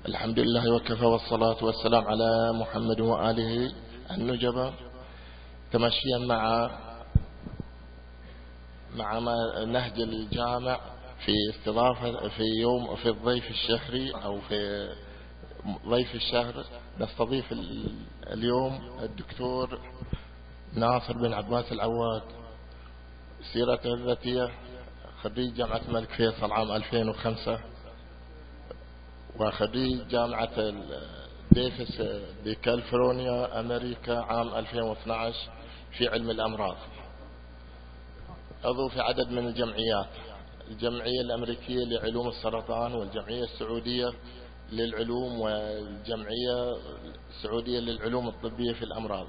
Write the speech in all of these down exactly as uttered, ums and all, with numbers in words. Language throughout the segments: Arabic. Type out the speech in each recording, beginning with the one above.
الحمد لله وكفى والصلاة والسلام على محمد وآله النجبة، تمشيا مع مع ما نهج الجامع في استضافة في يوم في الضيف الشهري أو في ضيف الشهر. نستضيف اليوم الدكتور ناصر بن عباس العواد، سيرته الذاتية خريج جامعة الملك فيصل عام ألفين وخمسة، وخريج جامعة ديفيس بكاليفورنيا أمريكا عام ألفين واثني عشر في علم الأمراض. عضو في عدد من الجمعيات، الجمعية الأمريكية لعلوم السرطان، والجمعية السعودية للعلوم، والجمعية السعودية للعلوم الطبية في الأمراض.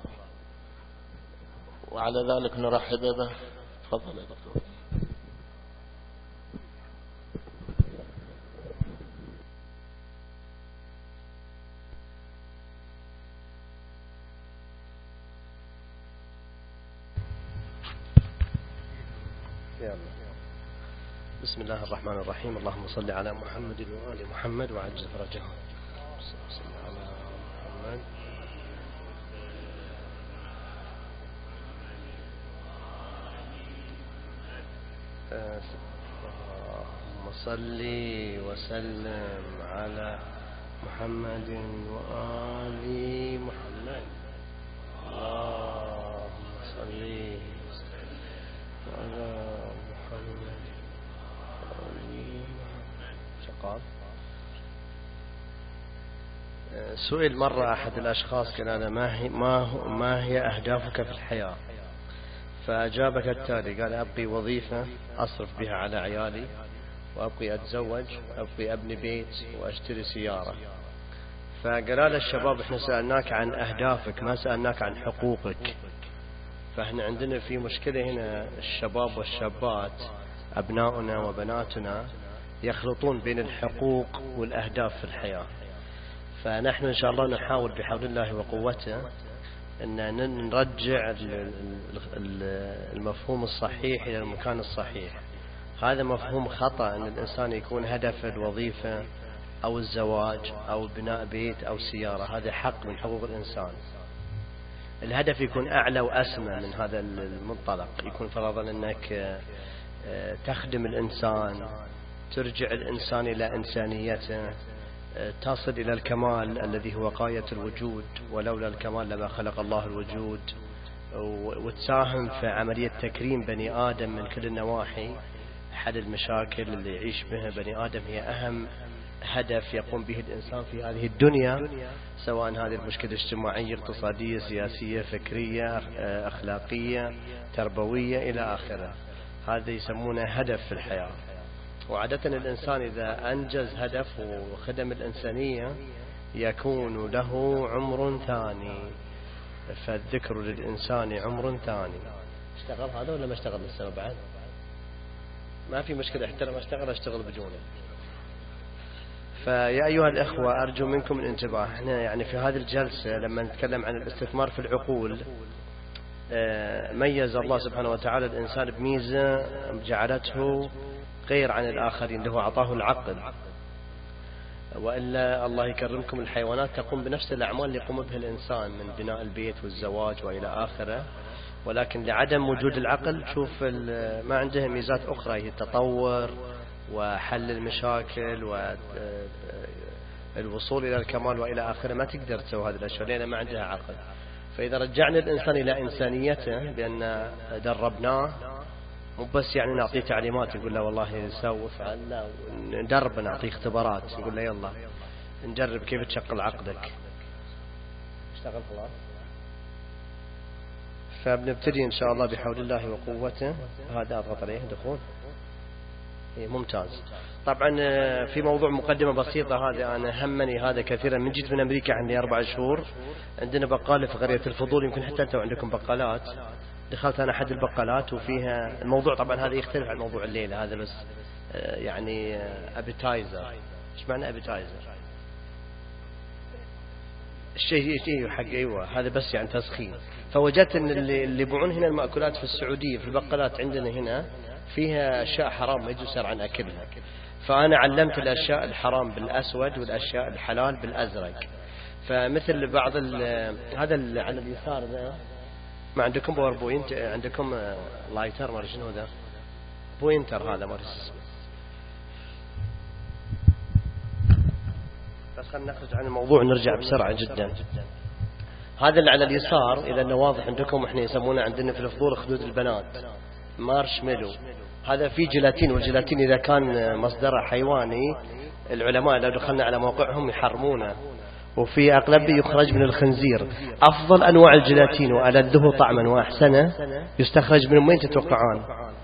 وعلى ذلك نرحب به. تفضل يا دكتور. بسم الله الرحمن الرحيم. اللهم صل على محمد وآل محمد وعجل فرجهم. صل على محمد. اللهم صل وسلم على محمد وآل محمد. اللهم صل على محمد. شقال. سئل مرة أحد الأشخاص قال ما هي ما ما هي أهدافك في الحياة؟ فأجاب كالتالي، قال أبقي وظيفة أصرف بها على عيالي، وأبقي أتزوج، وأبقي أبني بيت، وأشتري سيارة. فقال له الشباب إحنا سألناك عن أهدافك، ما سألناك عن حقوقك. فإحنا عندنا في مشكلة هنا، الشباب والشابات أبناؤنا وبناتنا يخلطون بين الحقوق والأهداف في الحياة. فنحن إن شاء الله نحاول بحول الله وقوته أن نرجع المفهوم الصحيح إلى المكان الصحيح. هذا مفهوم خطأ أن الإنسان يكون هدف الوظيفة أو الزواج أو بناء بيت أو سيارة. هذا حق من حقوق الإنسان. الهدف يكون أعلى وأسمى من هذا المنطلق. يكون فرضا أنك تخدم الإنسان، ترجع الإنسان إلى إنسانيته، تصل إلى الكمال الذي هو غاية الوجود، ولولا الكمال لما خلق الله الوجود، وتساهم في عملية تكريم بني آدم من كل النواحي. حل المشاكل اللي يعيش بها بني آدم هي أهم هدف يقوم به الإنسان في هذه الدنيا، سواء هذه المشكلة اجتماعية، اقتصادية، سياسية، فكرية، أخلاقية، تربوية إلى آخره. هذا يسمونه هدف في الحياة. وعادة الإنسان إذا أنجز هدف وخدم الإنسانية يكون له عمر ثاني. فالذكر للإنسان عمر ثاني. اشتغل هذا ولا ما اشتغل لسه بعد؟ ما في مشكلة، احترم اشتغل اشتغل بجونه. فيا أيها الإخوة أرجو منكم الانتباه. احنا يعني في هذه الجلسة لما نتكلم عن الاستثمار في العقول، ميز الله سبحانه وتعالى الإنسان بميزة جعلته غير عن الآخرين، له أعطاه العقل. وإلا الله يكرمكم الحيوانات تقوم بنفس الأعمال اللي يقوم بها الإنسان من بناء البيت والزواج وإلى آخره، ولكن لعدم وجود العقل تشوف ما عنده ميزات أخرى، هي التطور وحل المشاكل والوصول إلى الكمال وإلى آخره. ما تقدر تسوي هذه الأشياء لأن ما عندها عقل. فإذا رجعنا الإنسان إلى إنسانيته بأن دربناه، مو بس يعني نعطيه تعليمات يقول له والله سوي فعل، لا، ندرب، نعطيه اختبارات نقول له يلا نجرب كيف تشغل عقلك. اشتغل خلاص. فبنبتدي إن شاء الله بحول الله وقوته. هذا أضغط عليه دخول. إيه ممتاز. طبعا في موضوع مقدمة بسيطة، هذا أنا همني هذا كثيرا. من جيت من أمريكا عندي أربع شهور، عندنا بقالة في قرية الفضول، يمكن حتى أنتم عندكم بقالات. دخلت أنا أحد البقالات وفيها الموضوع، طبعا هذا يختلف عن موضوع الليلة، هذا بس يعني أبيتايزر. إيش معنى أبيتايزر؟ الشيء شيء حق أيوة، هذا بس يعني تسخين. فوجدت أن اللي اللي يبيعون هنا المأكولات في السعودية في البقالات عندنا هنا فيها أشياء حرام ما يجوز عن أكلها. فأنا علمت الأشياء الحرام بالأسود والأشياء الحلال بالأزرق. فمثل بعض هذا على اليسار ذا، ما عندكم باوربوينت؟ عندكم لايتر ما شنو ذا بوينتر؟ هذا ما اسمه. بس خلينا نخرج عن الموضوع ونرجع بسرعة جدا. هذا اللي على اليسار إذا انه واضح عندكم، احنا يسمونه عندنا في الفطور خدود البنات، مارش ميلو. هذا فيه جيلاتين، والجيلاتين إذا كان مصدره حيواني العلماء لو دخلنا على موقعهم يحرمونه، وفي أغلبه يخرج من الخنزير. أفضل أنواع الجيلاتين وألذه طعما وأحسنه يستخرج من وين تتوقعون؟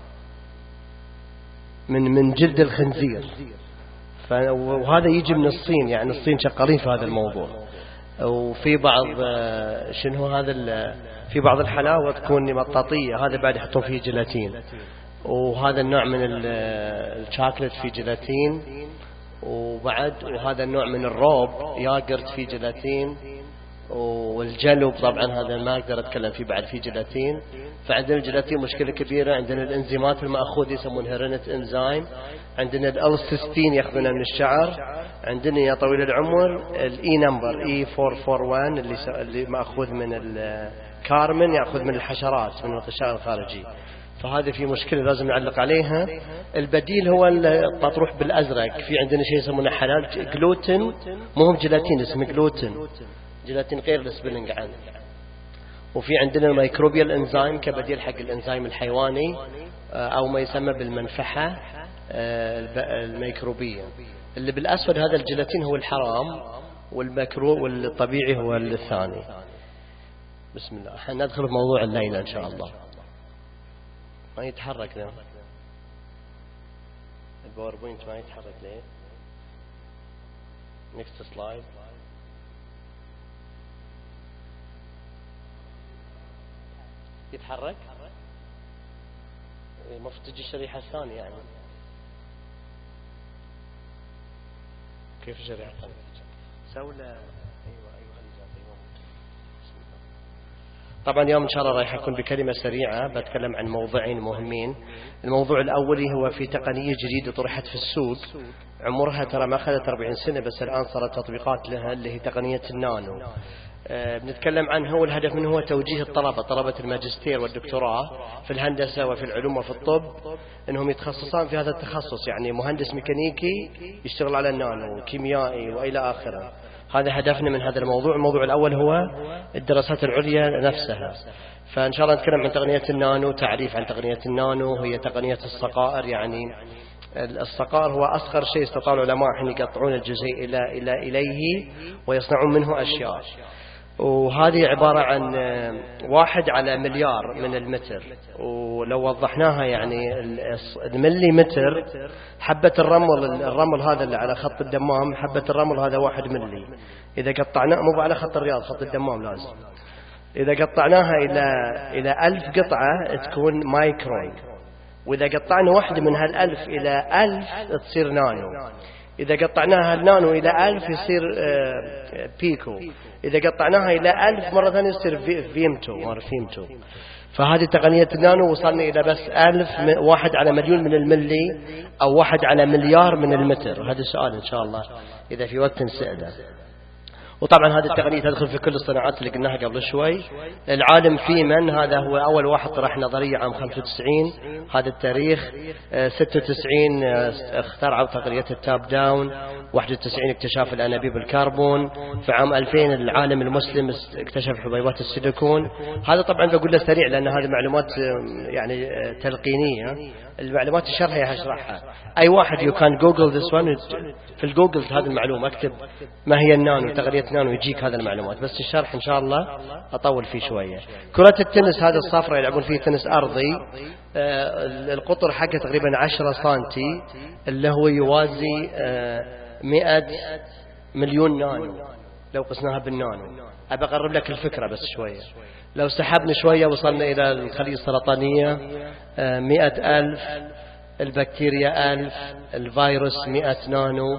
من من جلد الخنزير. وهذا يجي من الصين، يعني الصين شقارين في هذا الموضوع. وفي بعض شنو هذا في بعض الحلاوة تكون مطاطية، هذا بعد يحطون فيه جيلاتين. وهذا النوع من الشاكلت فيه جيلاتين، وبعد وهذا النوع من الروب ياغرت فيه جيلاتين، والجلب طبعا هذا ما اقدر اتكلم فيه بعد فيه جيلاتين. فعندنا الجيلاتين مشكلة كبيرة. عندنا الانزيمات المأخوذة يسمونها رينت انزيم، عندنا الالستين ياخذونها من الشعر، عندنا يا طويل العمر الاي نمبر اي أربعمية وواحد وأربعين اللي اللي مأخوذ من الكارمن، ياخذ من الحشرات من الغشاء الخارجي. فهذه في مشكلة لازم نعلق عليها. البديل هو المطروح بالأزرق. في عندنا شيء يسمونه حلال جلوتين، مو هم جيلاتين، اسمه جلوتين، جيلاتين غير السبيلنج عنه. وفي عندنا الميكروبيال انزيم كبديل حق الانزيم الحيواني، أو ما يسمى بالمنفحة الميكروبية. اللي بالأسود هذا الجيلاتين هو الحرام، والمكروه والطبيعي هو الثاني. بسم الله. حندخل في موضوع الليلة إن شاء الله. ما يتحرك ده الباوربوينت، ما يتحرك ليه؟ نيكست سلايد. يتحرك؟ المفروض تجي الشريحة الثانية يعني. كيف الشريحة الثانية؟ سوله. أيوة أيوة. طبعا اليوم إن شاء الله رايح أكون بكلمة سريعة، بتكلم عن موضوعين مهمين. الموضوع الأولي هو في تقنية جديدة طرحت في السوق، عمرها ترى ما أخذت أربعين سنة بس الآن صارت تطبيقات لها، اللي هي تقنية النانو. أه بنتكلم عنها، والهدف منه هو توجيه الطلبة طلبة الماجستير والدكتوراه في الهندسة وفي العلوم وفي الطب أنهم يتخصصان في هذا التخصص، يعني مهندس ميكانيكي يشتغل على النانو، كيميائي وإلى آخره. هذا هدفنا من هذا الموضوع. الموضوع الأول هو الدراسات العليا نفسها. فإن شاء الله نتكلم عن تقنية النانو، تعريف عن تقنية النانو. هي تقنية الصقائر، يعني الصقائر هو أصغر شيء استطاع العلماء حين يقطعون الجزيء إلى إلى إليه ويصنعون منه أشياء. وهذه عبارة عن واحد على مليار من المتر، ولو وضحناها يعني الملي متر، حبة الرمل الرمل هذا اللي على خط الدمام، حبة الرمل هذا واحد ملي. إذا قطعناه مو على خط الرياض، خط الدمام لازم، إذا قطعناها إلى إلى ألف قطعة تكون مايكرون، وإذا قطعنا واحدة من هالألف إلى ألف تصير نانو، إذا قطعناها النانو إلى ألف يصير بيكو، إذا قطعناها إلى ألف مرة ثانية يصير فيمتو مرة فيمتو. فهذه تقنية النانو وصلنا إلى بس ألف، واحد على مليون من الملي أو واحد علا مليار من المتر. هذا سؤال إن شاء الله إذا في وقت نسأله. وطبعا هذه التقنية تدخل في كل الصناعات اللي قلناها قبل شوي. العالم فيمن هذا هو أول واحد طرح نظرية عام خمسة وتسعين هذا التاريخ. ستة وتسعين اخترعوا تقنية التاب داون، واحد وتسعين اكتشاف الأنابيب الكربون، في عام ألفين العالم المسلم اكتشف حبيبات السيليكون. هذا طبعا بقول له سريع لأن هذه معلومات يعني تلقينية، المعلومات الشرحية هشرحها. أي واحد يو كان جوجل ذس وان في الجوجل هذه المعلومة، اكتب ما هي النانو تقنية نانو يجيك هذا المعلومات، بس الشرح إن شاء الله أطول فيه شوية. كرة التنس هذا الصفرة يلعبون فيه تنس أرضي، آه القطر حقه تقريبا عشرة سنتي اللي هو يوازي آه مئة مليون نانو لو قسناها بالنانو. أبى أقرب لك الفكرة بس شوية. لو سحبنا شوية وصلنا إلى الخلية السرطانية آه مئة ألف، البكتيريا ألف، الفيروس مئة نانو،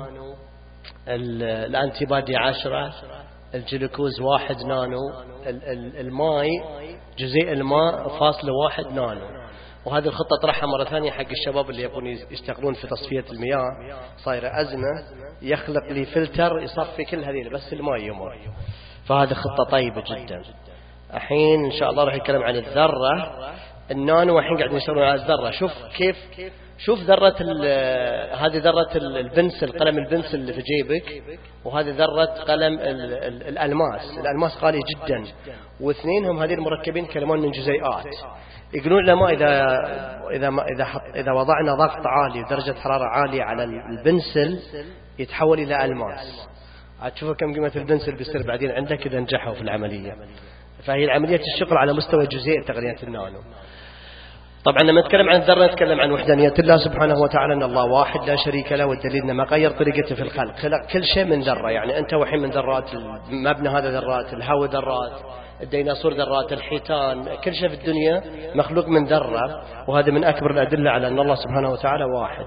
الأنتيبادي عشرة، الجلوكوز واحد نانو، الماء جزيء الماء فاصلة واحد نانو. وهذه الخطة طرحها مرة ثانية حق الشباب اللي يبون يشتغلون في تصفية المياه، صايرة أزمة، يخلق لي فلتر يصفي كل هذه بس الماء يمر. فهذه خطة طيبة جدا. الحين إن شاء الله راح يتكلم عن الذرة النانو، والحين قاعدين يشتغلون على الذرة. شوف كيف، شوف ذرة هذه ذرة البنسل، قلم البنسل اللي في جيبك، وهذه ذرة قلم ال ال الألماس. الألماس غالي جدا، واثنينهم هذه المركبين يتكلمون من جزيئات. يقولون لما إذا إذا ما إذا حط إذا وضعنا ضغط عالي ودرجة حرارة عالية على البنسل يتحول إلى ألماس. عاد شوفوا كم قيمة البنسل بيصير بعدين عندك إذا نجحوا في العملية. فهي العملية الشغل على مستوى جزيء تقنية النانو. طبعا لما نتكلم عن الذرة نتكلم عن وحدانية الله سبحانه وتعالى، أن الله واحد لا شريك له، والدليل أنه ما غير طريقته في الخلق، خلق كل شيء من ذرة. يعني أنت وحين من ذرات المبنى، هذا ذرات الهواء، ذرات الديناصور، ذرات الحيتان، كل شيء في الدنيا مخلوق من ذرة. وهذا من أكبر الأدلة على أن الله سبحانه وتعالى واحد.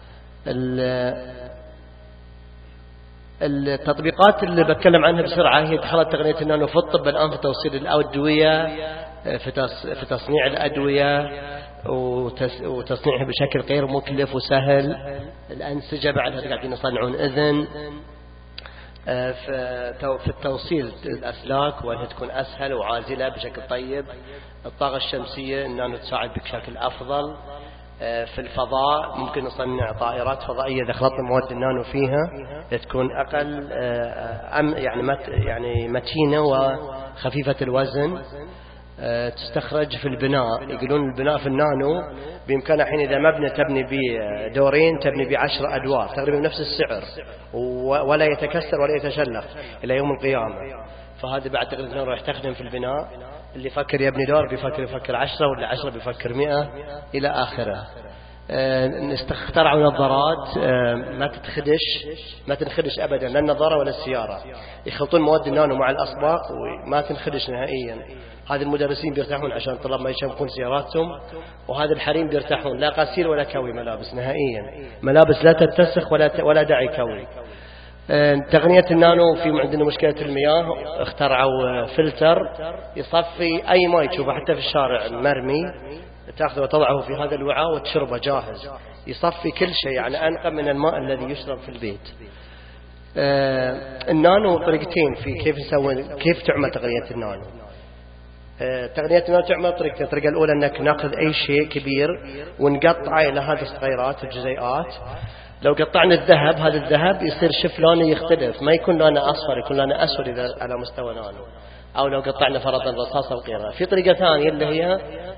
التطبيقات اللي بتكلم عنها بسرعة هي دخلت تقنية النانو في الطب الآن، في توصيل الأدوية، في تصنيع الأدوية وتصنيعها بشكل غير مكلف وسهل. الأنسجة بعدها قاعدين يصنعون إذن، في التوصيل الأسلاك وأنها تكون أسهل وعازلة بشكل طيب. الطاقة الشمسية النانو تساعد بشكل أفضل. في الفضاء ممكن نصنع طائرات فضائية إذا خلطنا مواد النانو فيها تكون أقل يعني يعني متينة وخفيفة الوزن. تستخرج في البناء، يقولون البناء في النانو بإمكانه حين إذا مبنى تبني بدورين تبني بعشر أدوار تقريبا بنفس السعر، ولا يتكسر ولا يتشلخ إلى يوم القيامة. فهذا بعد تقريبا النانو راح تخدم في البناء. اللي يفكر يبني دور بيفكر يفكر عشرة، واللي عشرة بيفكر مئة إلى آخره. اخترعوا نظارات ما تتخدش ما تنخدش أبدا، لا النظارة ولا السيارة. يخلطون مواد النانو مع الأصباغ وما تنخدش نهائيا. هذه المدرسين بيرتاحون عشان الطلاب ما يشمكون سياراتهم، وهذا الحريم بيرتاحون، لا غسيل ولا كوي ملابس نهائيا، ملابس لا تتسخ ولا ولا داعي كوي. تقنية النانو في عندنا مشكلة المياه، اخترعوا فلتر يصفي أي ماء تشوفه حتى في الشارع مرمي، تأخذه وتضعه في هذا الوعاء وتشربه جاهز، يصفي كل شيء، يعني أنقى من الماء الذي يشرب في البيت. النانو طريقتين في كيف نسوي كيف تعمل تقنية النانو. تقنية النانو تعمل طريقتين. الطريقة الأولى أنك نأخذ أي شيء كبير ونقطعه إلى هذه الصغيرات الجزيئات. لو قطعنا الذهب، هذا الذهب يصير شف لونه يختلف، ما يكون لونه أصفر، يكون لونه أسود إذا على مستوى نانو. أو لو قطعنا فرضا رصاصة وغيرها. في طريقة ثانية اللي هي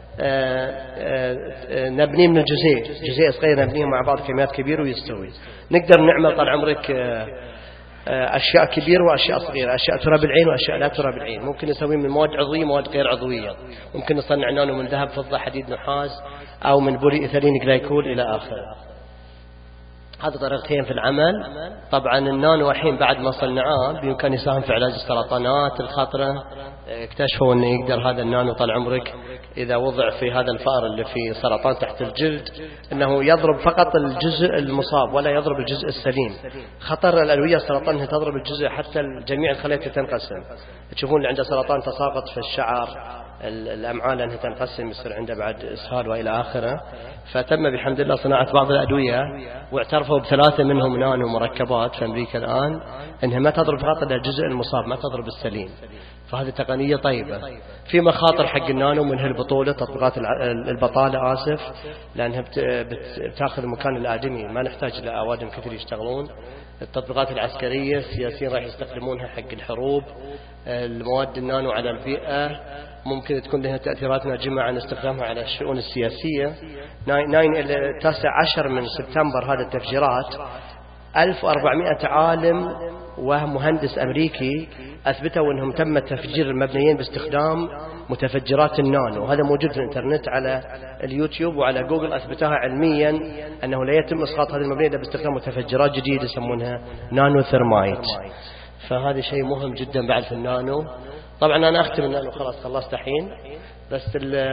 نبنيه من الجزيء، جزيء صغير نبنيه مع بعض كميات كبيرة ويستوي. نقدر نعمل طال عمرك أشياء كبيرة وأشياء صغيرة، أشياء ترى بالعين وأشياء لا ترى بالعين. ممكن نسويه من مواد عضوية مواد غير عضوية. ممكن نصنع نانو من ذهب فضة حديد نحاس، أو من بولي إيثيلين جلايكول إلى آخره. هذه طريقتين في العمل. طبعا النانو الحين بعد ما صنعاه بإمكانه يساهم في علاج السرطانات الخطرة. اكتشفوا أنه يقدر هذا النانو طال عمرك إذا وضع في هذا الفأر اللي فيه سرطان تحت الجلد أنه يضرب فقط الجزء المصاب ولا يضرب الجزء السليم. خطر الأدوية السرطان أنها تضرب الجزء حتى جميع الخلايا تنقسم. تشوفون اللي عنده سرطان تساقط في الشعر الأمعاء لأنها تنقسم يصير عنده بعد إسهال وإلى آخره. فتم بحمد الله صناعة بعض الأدوية واعترفوا بثلاثة منهم نانو مركبات في أمريكا الآن أنها ما تضرب فقط الجزء المصاب ما تضرب السليم. فهذه تقنية طيبة. في مخاطر حق النانو منها البطولة، تطبيقات البطالة آسف، لأنها بتاخذ مكان الآدمي، ما نحتاج لأوادم كثير يشتغلون. التطبيقات العسكرية السياسيين راح يستخدمونها حق الحروب. المواد النانو على البيئة ممكن تكون لها تأثيرات ناجمة عن استخدامها على الشؤون السياسية. تاسع عشر من سبتمبر هذا التفجيرات ألف وأربعمائة عالم ومهندس أمريكي أثبتوا أنهم تم تفجير المبنيين باستخدام متفجرات النانو. هذا موجود في الإنترنت على اليوتيوب وعلى جوجل، أثبتها علميا أنه لا يتم إسقاط هذه المبنية إلا باستخدام متفجرات جديدة يسمونها نانو ثيرمايت. فهذا شيء مهم جدا بعد في النانو. طبعا أنا أختم النانو خلاص خلصت الحين، بس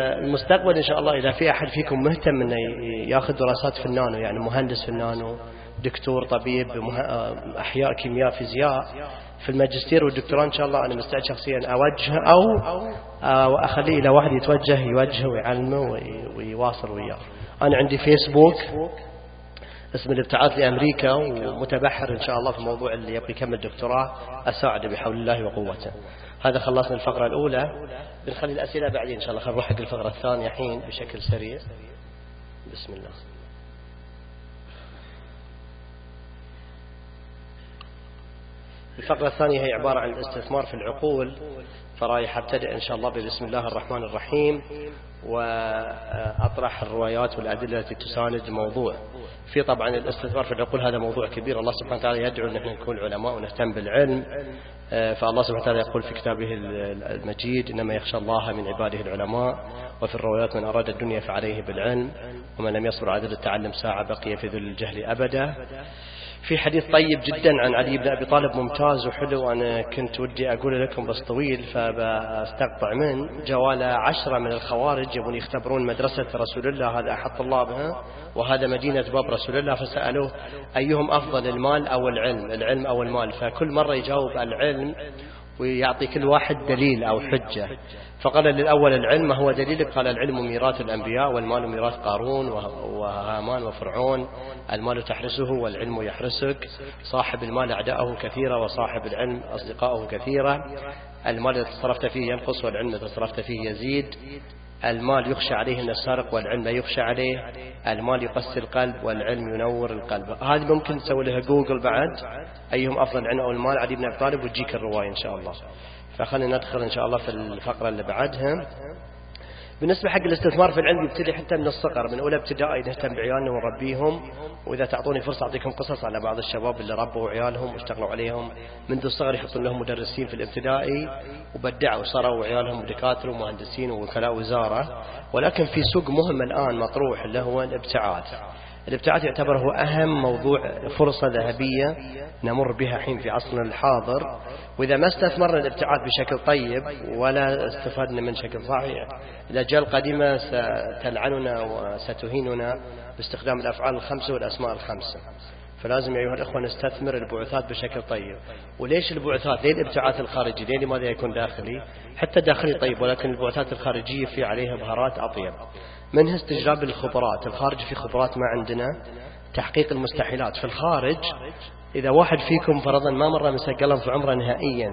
المستقبل إن شاء الله إذا في أحد فيكم مهتم أنه يأخذ دراسات في النانو، يعني مهندس في النانو دكتور طبيب أحياء كيمياء فيزياء، في الماجستير والدكتوراه إن شاء الله أنا مستعد شخصيا أوجه أو أخليه إلى واحد يتوجه يوجه ويعلمه ويواصل وياه. أنا عندي فيسبوك اسم الابتعاث لأمريكا، ومتبحر إن شاء الله في موضوع اللي يبغى يكمل دكتوراه أساعده بحول الله وقوته. هذا خلصنا الفقرة الأولى، بنخلي الأسئلة بعدين إن شاء الله. خلينا نروح حق الفقرة الثانية حين بشكل سريع. بسم الله. الفقرة الثانية هي عبارة عن الاستثمار في العقول، فرايح أبتدئ إن شاء الله بسم الله الرحمن الرحيم، وأطرح الروايات والأدلة التي تساند الموضوع. في طبعا الاستثمار في العقول هذا موضوع كبير، الله سبحانه وتعالى يدعو أن احنا نكون علماء ونهتم بالعلم، فالله سبحانه وتعالى يقول في كتابه المجيد إنما يخشى الله من عباده العلماء، وفي الروايات من أراد الدنيا فعليه بالعلم، ومن لم يصبر عدل التعلم ساعة بقي في ذل الجهل أبدا. في حديث طيب جدا عن علي بن أبي طالب ممتاز وحلو، أنا كنت ودي أقول لكم بس طويل فبستقطع من جوال عشرة من الخوارج يبون يختبرون مدرسة رسول الله، هذا أحد طلابها وهذا مدينة باب رسول الله، فسألوه أيهم أفضل المال أو العلم، العلم أو المال، فكل مرة يجاوب العلم ويعطي كل واحد دليل أو حجة. فقال للأول العلم، ما هو دليلك؟ قال العلم ميراث الأنبياء، والمال ميراث قارون وهامان وفرعون، المال تحرسه والعلم يحرسك، صاحب المال أعداءه كثيرة وصاحب العلم أصدقاؤه كثيرة، المال إذا تصرفت فيه ينقص والعلم إذا تصرفت فيه يزيد، المال يخشى عليه من السارق والعلم لا يخشى عليه، المال يقسي القلب والعلم ينور القلب. هذه ممكن تسوي لها جوجل بعد أيهم أفضل العلم أو المال، علي بن أبي طالب، وتجيك الرواية إن شاء الله. فخلينا ندخل إن شاء الله في الفقرة اللي بعدها. بالنسبة حق الاستثمار في العلم يبتدي حتى من الصغر، من أولى ابتدائي نهتم بعيالنا ونربيهم، وإذا تعطوني فرصة أعطيكم قصص على بعض الشباب اللي ربوا عيالهم واشتغلوا عليهم منذ الصغر، يحطون لهم مدرسين في الابتدائي وبدعوا صاروا عيالهم دكاترة ومهندسين ووكلاء وزارة. ولكن في سوق مهم الآن مطروح اللي هو الابتعاث. الابتعاث يعتبر هو أهم موضوع، فرصة ذهبية نمر بها حين في عصرنا الحاضر، وإذا ما استثمرنا الابتعاث بشكل طيب ولا استفدنا من شكل صحيح، الأجيال القديمة ستلعننا وستهيننا باستخدام الأفعال الخمسة والأسماء الخمسة. فلازم أيها الأخوة نستثمر البعثات بشكل طيب. وليش البعثات؟ ليه الابتعاث الخارجي؟ ليه لماذا يكون داخلي؟ حتى داخلي طيب، ولكن البعثات الخارجية في عليها بهارات أطيب، منها استجلاب الخبرات. الخارج في خبرات ما عندنا، تحقيق المستحيلات في الخارج. إذا واحد فيكم فرضا ما مر مسك قلم في عمره نهائيا،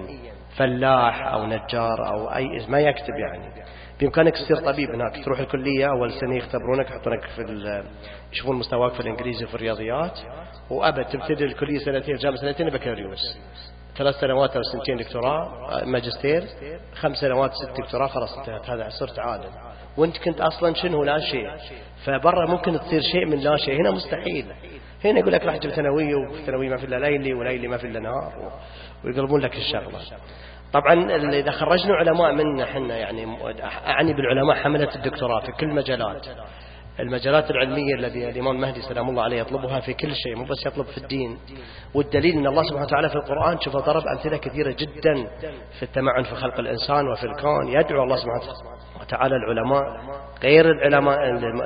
فلاح أو نجار أو أي ما يكتب، يعني بإمكانك تصير طبيب هناك، تروح الكلية أول سنة يختبرونك يحطونك في يشوفون مستواك في الإنجليزي وفي الرياضيات، وأبد تبتدي الكلية سنتين، الجامعة سنتين، بكالوريوس، ثلاث سنوات أو سنتين دكتوراه ماجستير، خمس سنوات ست دكتوراه، خلاص انتهت، هذا صرت عالم. وانت كنت أصلا شنو؟ لا شيء. فبرا ممكن تصير شيء من لا شيء، هنا مستحيل. هنا يقول لك راح تجيب ثانوية، وثانوية ما في إلا ليلي، وليلي ما في إلا نهار، ويقلبون لك الشغلة. طبعا إذا خرجنا علماء منا حنا، يعني أعني بالعلماء حملة الدكتوراه في كل مجالات، المجالات العلمية الذي الإمام المهدي سلام الله عليه يطلبها في كل شيء، مو بس يطلب في الدين. والدليل أن الله سبحانه وتعالى في القرآن شوف ضرب أمثلة كثيرة جدا في التمعن في خلق الإنسان وفي الكون. يدعو الله سبحانه وتعالى العلماء غير العلماء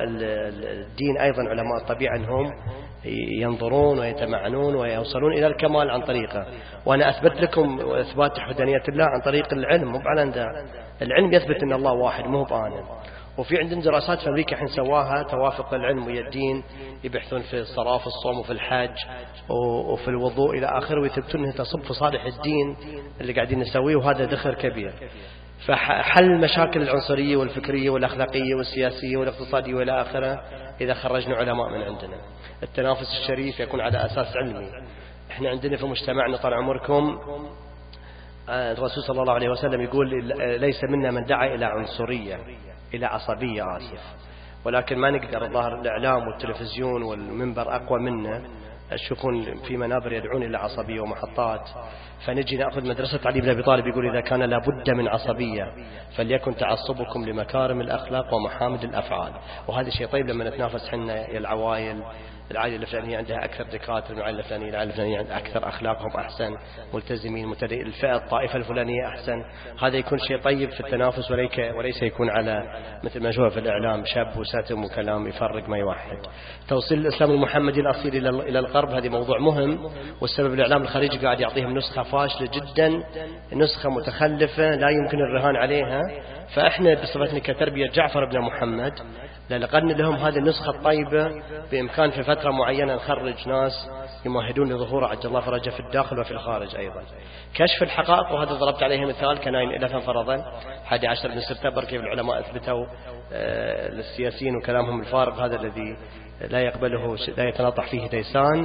الدين، أيضا علماء الطبيعة، أنهم ينظرون ويتمعنون ويوصلون إلى الكمال عن طريقه. وأنا أثبت لكم إثبات وحدانية الله عن طريق العلم، مو على العلم يثبت أن الله واحد، مو بأنا. وفي عندنا دراسات في أمريكا حين سواها توافق العلم والدين، يبحثون في الصلاة في الصوم وفي الحج وفي الوضوء إلى آخره، ويثبتون أنها تصب في صالح الدين اللي قاعدين نسويه، وهذا دخل كبير. فحل المشاكل العنصرية والفكرية والأخلاقية والسياسية والاقتصادية وإلى آخره إذا خرجنا علماء من عندنا. التنافس الشريف يكون على أساس علمي. احنا عندنا في مجتمعنا طال عمركم الرسول صلى الله عليه وسلم يقول ليس منا من دعا إلى عنصرية، إلى عصبية، آسف. ولكن ما نقدر، الظاهر الإعلام والتلفزيون والمنبر أقوى منا، تشوفون في منابر يدعون إلى عصبية ومحطات. فنجي نأخذ مدرسة علي بن أبي طالب، يقول إذا كان لابد من عصبية فليكن تعصبكم لمكارم الأخلاق ومحامد الأفعال. وهذا شيء طيب لما نتنافس حنا يا العوائل العائلة الفلانية عندها أكثر دكاترة من العائلة الفلانية، العائلة الفلانية عندها أكثر أخلاقهم أحسن، ملتزمين متدين، الفئة الطائفة الفلانية أحسن. هذا يكون شيء طيب في التنافس، وليس يكون على مثل ما جوه في الإعلام شاب وساتم وكلام يفرق ما يوحد. توصيل الإسلام المحمدي الأصيل إلى الغرب هذه موضوع مهم، والسبب الإعلام الخارجي قاعد يعطيهم نسخة فاشلة جدا، نسخة متخلفة لا يمكن الرهان عليها. فإحنا بصفتنا كتربية جعفر بن محمد لقدنا لهم هذه النسخة الطيبة، بإمكان في فترة معينة نخرج ناس يمهدون لظهور عجل الله فرجه في الداخل وفي الخارج أيضا. كشف الحقائق، وهذا ضربت عليه مثال كناين إلفا فرضا حادي عشر من سبتمبر، كيف العلماء أثبتوا آه للسياسيين وكلامهم الفارغ هذا الذي لا يقبله لا يتناطح فيه لسان.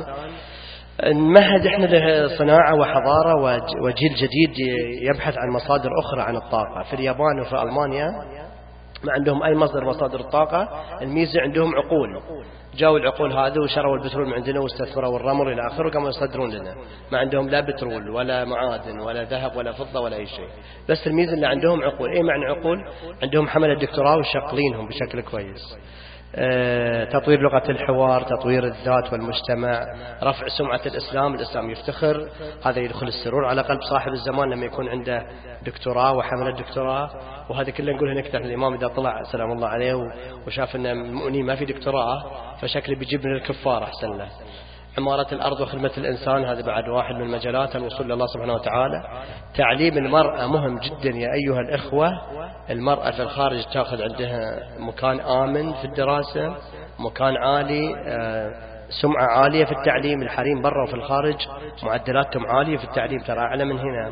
نمهد احنا له صناعة وحضارة وجيل جديد يبحث عن مصادر أخرى عن الطاقة. في اليابان وفي ألمانيا ما عندهم أي مصدر مصادر الطاقة، الميزة عندهم عقول، جاوا العقول هذا وشروا البترول من عندنا واستثمروا الرمل إلى آخره وكانوا يصدرون لنا. ما عندهم لا بترول ولا معادن ولا ذهب ولا فضة ولا أي شيء، بس الميزة اللي عندهم عقول. إيه معنى عقول؟ عندهم حملة دكتوراه وشغلينهم بشكل كويس. أه تطوير لغة الحوار، تطوير الذات والمجتمع، رفع سمعة الإسلام، الإسلام يفتخر. هذا يدخل السرور على قلب صاحب الزمان لما يكون عنده دكتوراه وحملة دكتوراه. وهذا كله نقوله نكتة الإمام إذا طلع سلام الله عليه وشاف أن المؤمنين ما في دكتوراه فشكله بيجيب من الكفار أحسن له. عمارة الأرض وخدمة الإنسان، هذا بعد واحد من مجالات الوصول لله سبحانه وتعالى. تعليم المرأة مهم جدا يا أيها الإخوة. المرأة في الخارج تأخذ عندها مكان آمن في الدراسة، مكان عالي، سمعة عالية في التعليم. الحريم برا وفي الخارج معدلاتهم عالية في التعليم، ترى أعلى من هنا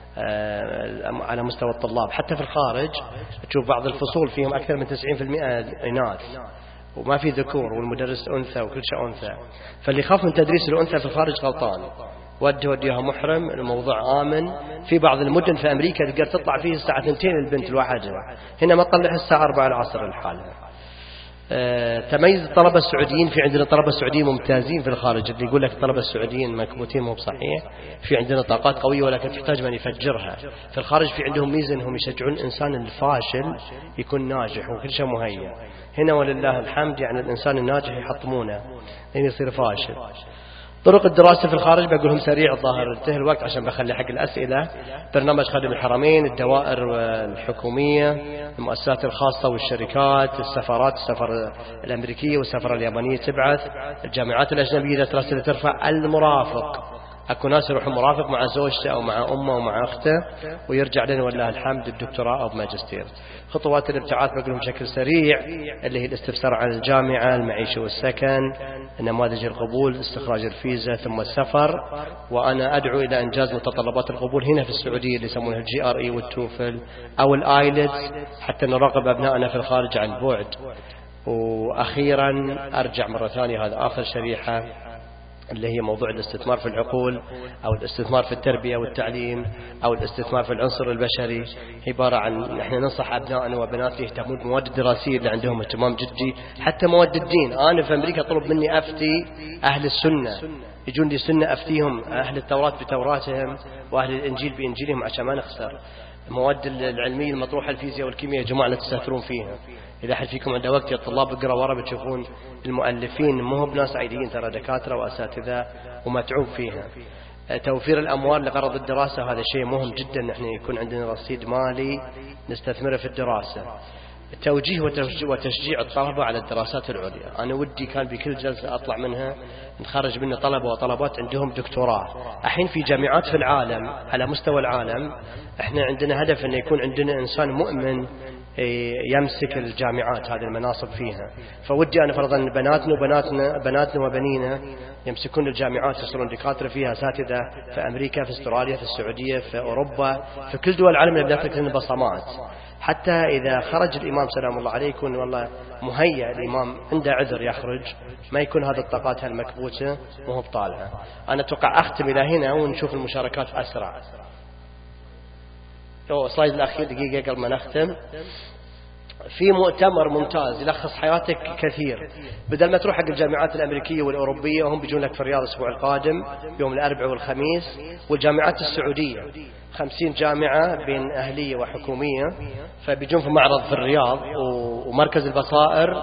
على مستوى الطلاب. حتى في الخارج تشوف بعض الفصول فيهم أكثر من تسعين بالمئة إناث وما في ذكور، والمدرس أنثى وكل شيء أنثى. فاللي يخاف من تدريس الأنثى في الخارج غلطان. ودي وديها محرم، الموضوع آمن. في بعض المدن في أمريكا تقدر تطلع فيه الساعة اثنتين البنت الواحدة، هنا ما تطلع الساعة أربعة العصر الحالة. أه تميز الطلبة السعوديين، في عندنا طلبة سعوديين ممتازين في الخارج. اللي يقول لك الطلبة السعوديين مكبوتين مو بصحيح، في عندنا طاقات قوية ولكن تحتاج من يفجرها. في الخارج في عندهم ميزة انهم يشجعون الإنسان الفاشل يكون ناجح وكل شيء مهيأ. هنا ولله الحمد يعني الإنسان الناجح يحطمونه لين يصير فاشل. طرق الدراسة في الخارج بقولهم سريع الظاهر انتهى الوقت عشان بخلي حق الأسئلة. برنامج خادم الحرمين، الدوائر الحكومية، المؤسسات الخاصة والشركات، السفارات، السفر الأمريكية والسفارة اليابانية تبعث، الجامعات الأجنبية إذا ترسل ترفع. المرافق، أكو ناس يروح مرافق مع زوجته أو مع أمه ومع أخته ويرجع لنا والله الحمد الدكتوراه أو ماجستير. خطوات الابتعاث بقولهم بشكل سريع، اللي هي الاستفسار عن الجامعة، المعيشة والسكن، نماذج القبول، استخراج الفيزا، ثم السفر. وأنا أدعو إلى إنجاز متطلبات القبول هنا في السعودية اللي يسمونها الجي آر إي والتوفل أو الآيلتس، حتى نراقب أبنائنا في الخارج عن بعد. وأخيرا أرجع مرة ثانية، هذا آخر شريحة اللي هي موضوع الاستثمار في العقول أو الاستثمار في التربية والتعليم أو الاستثمار في العنصر البشري. عبارة عن نحن ننصح أبنائنا وبناتنا يهتمون بالمواد الدراسية اللي عندهم اهتمام جدي، حتى مواد الدين. أنا في أمريكا طلب مني أفتي أهل السنة، يجون لي سنة أفتيهم، أهل التوراة بتوراتهم وأهل الإنجيل بإنجيلهم عشان ما نخسر. المواد العلمية المطروحة الفيزياء والكيمياء يا جماعة لا تستهترون فيها. إذا حد فيكم عنده وقت يا الطلاب اقرأ ورا بتشوفون المؤلفين مو هو بناس عاديين، ترى دكاترة وأساتذة ومتعوب فيها. توفير الأموال لغرض الدراسة هذا شيء مهم جدا، نحن يكون عندنا رصيد مالي نستثمره في الدراسة. توجيه وتشجيع الطلبة على الدراسات العليا. أنا ودي كان بكل جلسة أطلع منها نخرج منها طلبة وطلبات عندهم دكتوراه. الحين في جامعات في العالم على مستوى العالم احنا عندنا هدف أن يكون عندنا إنسان مؤمن يمسك الجامعات هذه المناصب فيها. فودي أنا فرضا بناتنا وبناتنا بناتنا وبنينا يمسكون الجامعات يصيرون دكاترة فيها، أساتذة في أمريكا، في استراليا، في السعودية، في أوروبا، في كل دول العالم نبدأ نترك لنا بصمات. حتى إذا خرج الإمام سلام الله عليه يكون والله مهيأ، الإمام عنده عذر يخرج، ما يكون هذه الطاقات هالمكبوتة وهو بطالعة. أنا أتوقع أختم إلى هنا ونشوف المشاركات أسرع. أوه سلايد الأخير دقيقة قبل ما نختم. في مؤتمر ممتاز يلخص حياتك كثير، بدل ما تروح حق الجامعات الأمريكية والأوروبية وهم بيجون لك في الرياض الأسبوع القادم يوم الأربعاء والخميس، والجامعات السعودية خمسين جامعة بين أهلية وحكومية، فبيجون في معرض في الرياض ومركز البصائر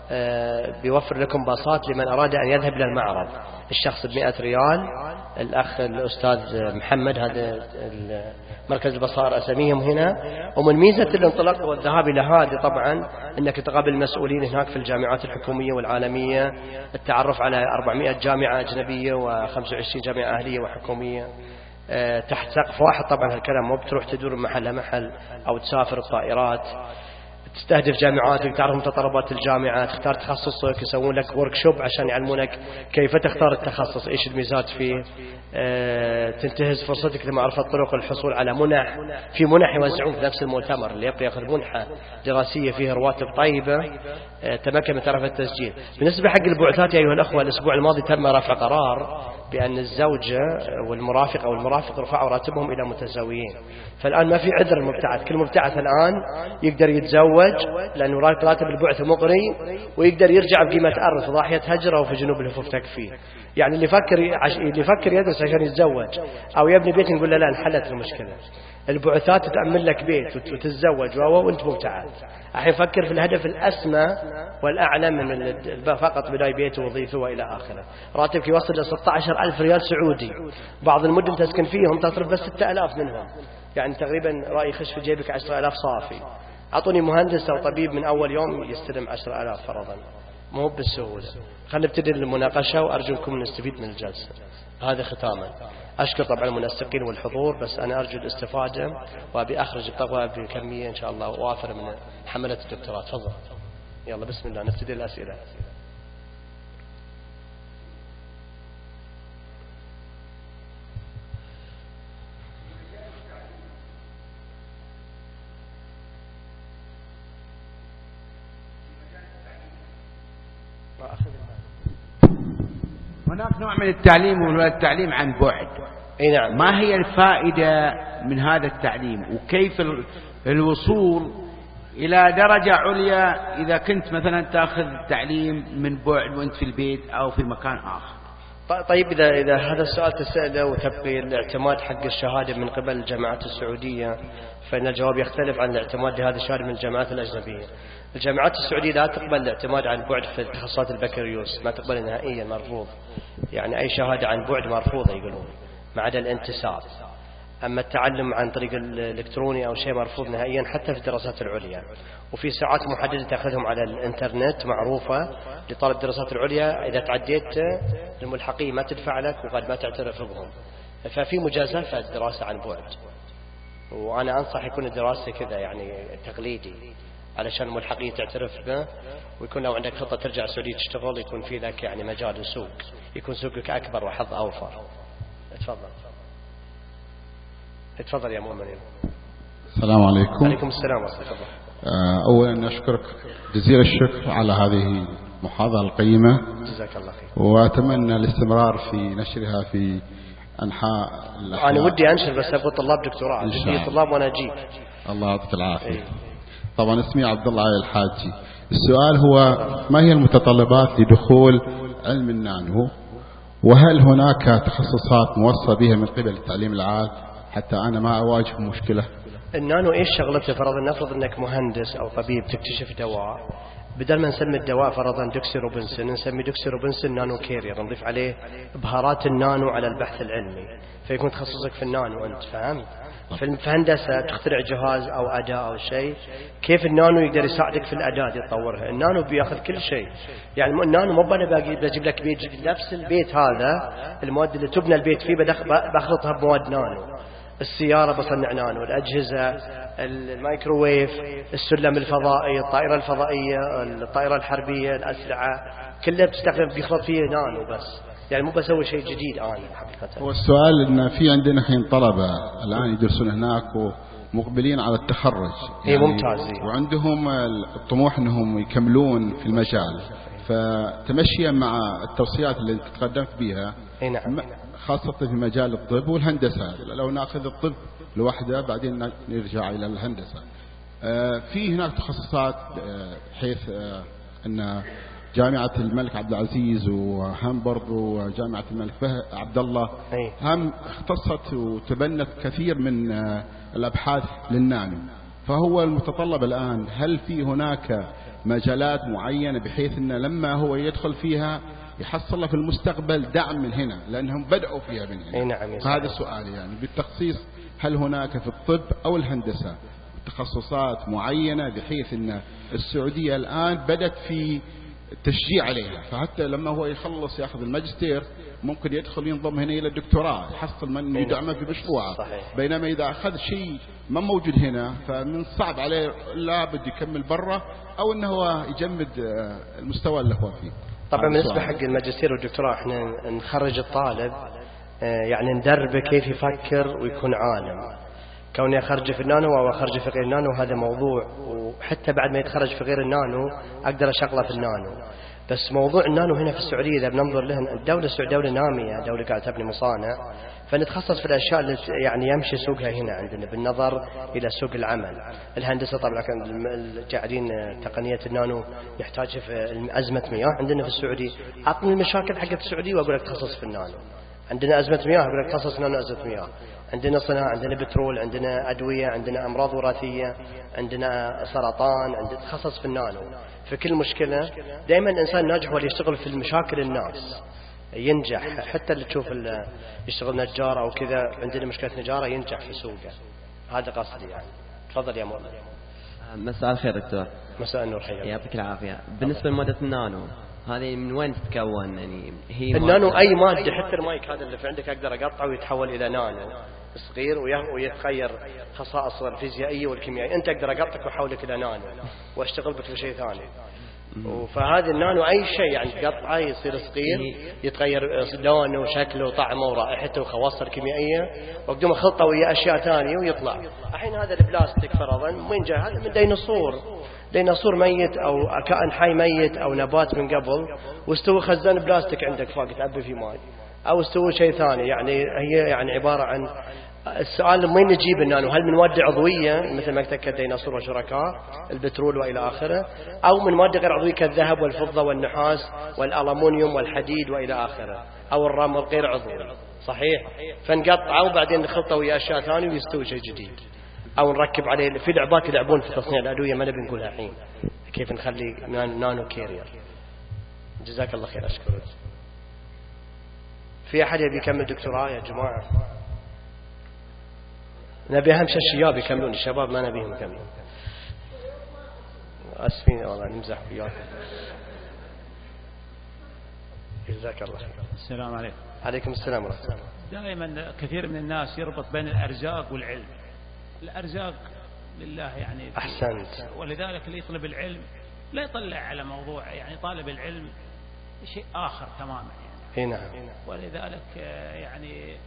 بيوفر لكم باصات لمن أراد أن يذهب إلى المعرض، الشخص بمئة ريال. الأخ الأستاذ محمد هذا مركز البصائر أسميهم هنا. ومن ميزة الانطلاق والذهاب إلى هذه طبعا أنك تقابل المسؤولين هناك في الجامعات الحكومية والعالمية، التعرف على أربعمائة جامعة أجنبية وخمسة وعشرين جامعة أهلية وحكومية تحت سقف واحد. طبعا هالكلام مو بتروح تدور من محل لمحل أو تسافر الطائرات، تستهدف جامعات وتعرف متطلبات الجامعة، تختار تخصصك، يسوون لك وركشوب عشان يعلمونك كيف تختار التخصص، ايش الميزات فيه. اه تنتهز فرصتك لمعرفة طرق الحصول على منح، في منح يوزعون في نفس المؤتمر، اللي يبقى ياخذ منحة دراسية فيها رواتب طيبة اه تمكن من طرف التسجيل. بالنسبة حق البعثات يا أيها الأخوة، الأسبوع الماضي تم رفع قرار بأن الزوجة والمرافق أو المرافق رفعوا راتبهم إلى متساويين، فالآن ما في عذر المبتعث، كل مبتعث الآن يقدر يتزوج لأنه راتب البعث مغري، ويقدر يرجع بقيمة أرض في ضاحية هجرة وفي جنوب الهفوف تكفيه. يعني اللي يفكر اللي يفكر يدرس عشان يتزوج أو يبني بيت نقول له لا، انحلت المشكلة. البعثات تعمل لك بيت وتتزوج وأنت مبتعث. الحين فكر في الهدف الأسمى والأعلى من فقط بناء بيت ووظيفة وإلى آخره. راتبك يوصل إلى ستة عشر ألف ريال سعودي، بعض المدن تسكن فيهم تصرف بس ستة آلاف منهم، يعني تقريبا رأي يخش في جيبك عشرة آلاف صافي. أعطوني مهندس أو طبيب من أول يوم يستلم عشرة آلاف فرضا، مو بالسهولة. خلينا نبتدي المناقشة وأرجوكم نستفيد من الجلسة. هذا ختاما أشكر طبعا المنسقين والحضور، بس أنا أرجو الاستفادة وأبي أخرج الطبقة بكمية إن شاء الله وافرة من حملة الدكتوراه. تفضل. يلا بسم الله نبتدي الأسئلة. هناك نوع من التعليم وهو التعليم عن بعد. اي نعم. ما هي الفائدة من هذا التعليم، وكيف الوصول إلى درجة عليا إذا كنت مثلا تأخذ تعليم من بعد وأنت في البيت أو في مكان آخر؟ طيب إذا إذا هذا السؤال تسأله وتبقي الاعتماد حق الشهادة من قبل الجامعات السعودية، فإن الجواب يختلف عن الاعتماد لهذه الشهادة من الجامعات الأجنبية. الجامعات السعودية لا تقبل الاعتماد عن بعد في تخصصات البكالوريوس، ما تقبل نهائيا، مرفوض. يعني أي شهادة عن بعد مرفوضة يقولون، ما عدا الانتساب. أما التعلم عن طريق الإلكتروني أو شيء مرفوض نهائيا حتى في الدراسات العليا. وفي ساعات محددة تأخذهم على الإنترنت معروفة لطالب الدراسات العليا، إذا تعديت الملحقية ما تدفع لك وقد ما تعترف بهم، ففي مجازفة في الدراسة عن بعد. وأنا أنصح يكون الدراسة كذا يعني تقليدي، علشان الملحقية تعترف به، ويكون لو عندك خطة ترجع السعودية تشتغل يكون في لك يعني مجال وسوق، يكون سوقك أكبر وحظ أوفر. اتفضل. اتفضل يا مؤمن. السلام عليكم. وعليكم السلام ورحمة الله. أولا أشكرك جزيل الشكر على هذه المحاضرة القيمة، جزاك الله خير، وأتمنى الاستمرار في نشرها في أنحاء الأحياء. أنا ودي أنشر بس أبغى طلاب دكتوراه، بدي طلاب وأنا أجيب. الله يعطيك العافية. إيه. طبعا اسمي عبد الله الحاجي. السؤال هو ما هي المتطلبات لدخول علم النانو، وهل هناك تخصصات موصى بها من قبل التعليم العالي حتى أنا ما أواجه مشكلة؟ النانو إيش شغلته؟ فرضا نفرض أنك مهندس أو طبيب تكتشف دواء، بدل ما نسمي الدواء فرضا دوكسي روبنسون نسمي دوكسي روبنسون نانو كيرير، نضيف عليه بهارات النانو على البحث العلمي، فيكون تخصصك في النانو. أنت فهمت؟ في هندسة تخترع جهاز أو أداة أو شيء، كيف النانو يقدر يساعدك في الأداة يطورها؟ النانو بياخذ كل شيء. يعني النانو مو أنا باقي بجيب لك بيت نفس البيت هذا، المواد اللي تبنى البيت فيه بخلطها بمواد نانو. السيارة بصنع نانو، الأجهزة، الميكروويف، السلم الفضائي، الطائرة الفضائية، الطائرة الحربية، الأسلحة، كلها بتستخدم بيخلط فيه نانو بس. يعني مو بسوي شيء جديد أنا حقيقة. هو السؤال إن في عندنا حين طلبة الآن يدرسون هناك ومقبلين على التخرج، يعني ممتاز، وعندهم الطموح أنهم يكملون في المجال، فتمشيا مع التوصيات اللي تقدمت بها، نعم، خاصة في مجال الطب والهندسة. لو نأخذ الطب لوحده بعدين نرجع إلى الهندسة. في هناك تخصصات حيث أن جامعة الملك عبد العزيز وهم برضو جامعة الملك عبد الله هم اختصت وتبنت كثير من الأبحاث للنانو، فهو المتطلب الآن هل في هناك مجالات معينة بحيث أن لما هو يدخل فيها يحصل له في المستقبل دعم من هنا لأنهم بدأوا فيها من هنا. نعم. فهذا السؤال يعني بالتخصيص، هل هناك في الطب أو الهندسة تخصصات معينة بحيث أن السعودية الآن بدأت في تشجيع عليها، فحتى لما هو يخلص يأخذ الماجستير ممكن يدخل ينضم هنا إلى الدكتوراه يحصل من يدعمه في مشروعه، بينما إذا أخذ شيء ما موجود هنا فمن صعب عليه لابد يكمل برا أو أنه هو يجمد المستوى اللي هو فيه. طبعا بالنسبة حق الماجستير والدكتوراه احنا نخرج الطالب يعني ندربه كيف يفكر ويكون عالم. كوني أخرج في النانو أو أخرج في غير النانو هذا موضوع، وحتى بعد ما يتخرج في غير النانو أقدر أشغله في النانو. بس موضوع النانو هنا في السعودية إذا بننظر له، الدولة السعودية دولة نامية، دولة قاعدة تبني مصانع، فنتخصص في الأشياء اللي يعني يمشي سوقها هنا عندنا بالنظر إلى سوق العمل. الهندسة طبعا جاعلين تقنية النانو يحتاج في أزمة مياه عندنا في السعودية. أعطني المشاكل حقت السعودية وأقول لك تخصص في النانو. عندنا أزمة مياه أقول لك تخصص نانو أزمة مياه. عندنا صناعة، عندنا بترول، عندنا أدوية، عندنا أمراض وراثية، عندنا سرطان، عندنا تخصص في النانو. في كل مشكلة دائما الإنسان ناجح هو اللي يشتغل في المشاكل الناس ينجح. حتى اللي تشوف اللي يشتغل نجار أو كذا عندنا مشكلة نجارة ينجح في سوقه. هذا قصدي يعني. تفضل يا مولانا. مساء الخير دكتور. مساء النور، حياك. يعطيك العافية. بالنسبة لمادة النانو هذه من وين تتكون؟ يعني هي النانو أي مادة، حتى المايك هذا اللي في عندك أقدر أقطعه ويتحول إلى نانو صغير ويتغير خصائص الفيزيائية والكيميائية. أنت أقدر أقطعك وأحولك إلى نانو وأشتغل بك في شيء ثاني. فهذا النانو أي شيء يعني تقطعه يصير صغير يتغير لونه وشكله وطعمه ورائحته وخواصه الكيميائية وقدوم خلطه ويا أشياء ثانية ويطلع. الحين هذا البلاستيك فرضا وين جاء؟ هذا من ديناصور، ديناصور ميت أو كائن حي ميت أو نبات من قبل، واستوى خزان بلاستيك عندك فوق تعبي فيه ماء، أو استوى شيء ثاني. يعني هي يعني عبارة عن السؤال وين نجيب النانو؟ هل من مواد عضوية مثل ما قلت الديناصور وشركاء البترول وإلى آخره، أو من مواد غير عضوية كالذهب والفضة والنحاس والألمنيوم والحديد وإلى آخره، أو الرمل غير عضوي؟ صحيح. فنقطعه وبعدين نخلطه ويا أشياء ثانية ويستوي شيء جديد، أو نركب عليه. في لعبات يلعبون في تصنيع الأدوية ما نبي نقولها الحين، كيف نخلي نانو كيرير. جزاك الله خير. أشكرك. في أحد يبي يكمل دكتوراه يا جماعة؟ نبي أهم شيء الشباب يكملون، الشباب ما نبيهم يكملون. أسفين والله نمزح وياكم. جزاك الله خير. السلام عليكم. عليكم السلام ورحمة الله. دائما كثير من الناس يربط بين الأرزاق والعلم. الأرزاق لله يعني، أحسنت. ولذلك اللي يطلب العلم لا يطلع على موضوع يعني طالب العلم شيء آخر تماما يعني. نعم. ولذلك يعني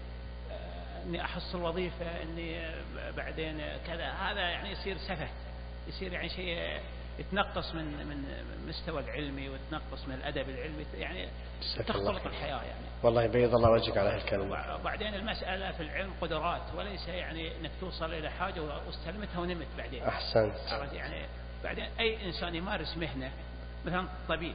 اني احصل وظيفه اني بعدين كذا، هذا يعني يصير سفه، يصير يعني شيء يتنقص من من المستوى العلمي ويتنقص من الادب العلمي، يعني تختلط الحياه يعني. والله يبيض الله وجهك على هالكلمه. وبعدين المساله في العلم قدرات، وليس يعني انك توصل الى حاجه واستلمتها ونمت بعدين. احسنت. يعني بعدين اي انسان يمارس مهنه مثلا طبيب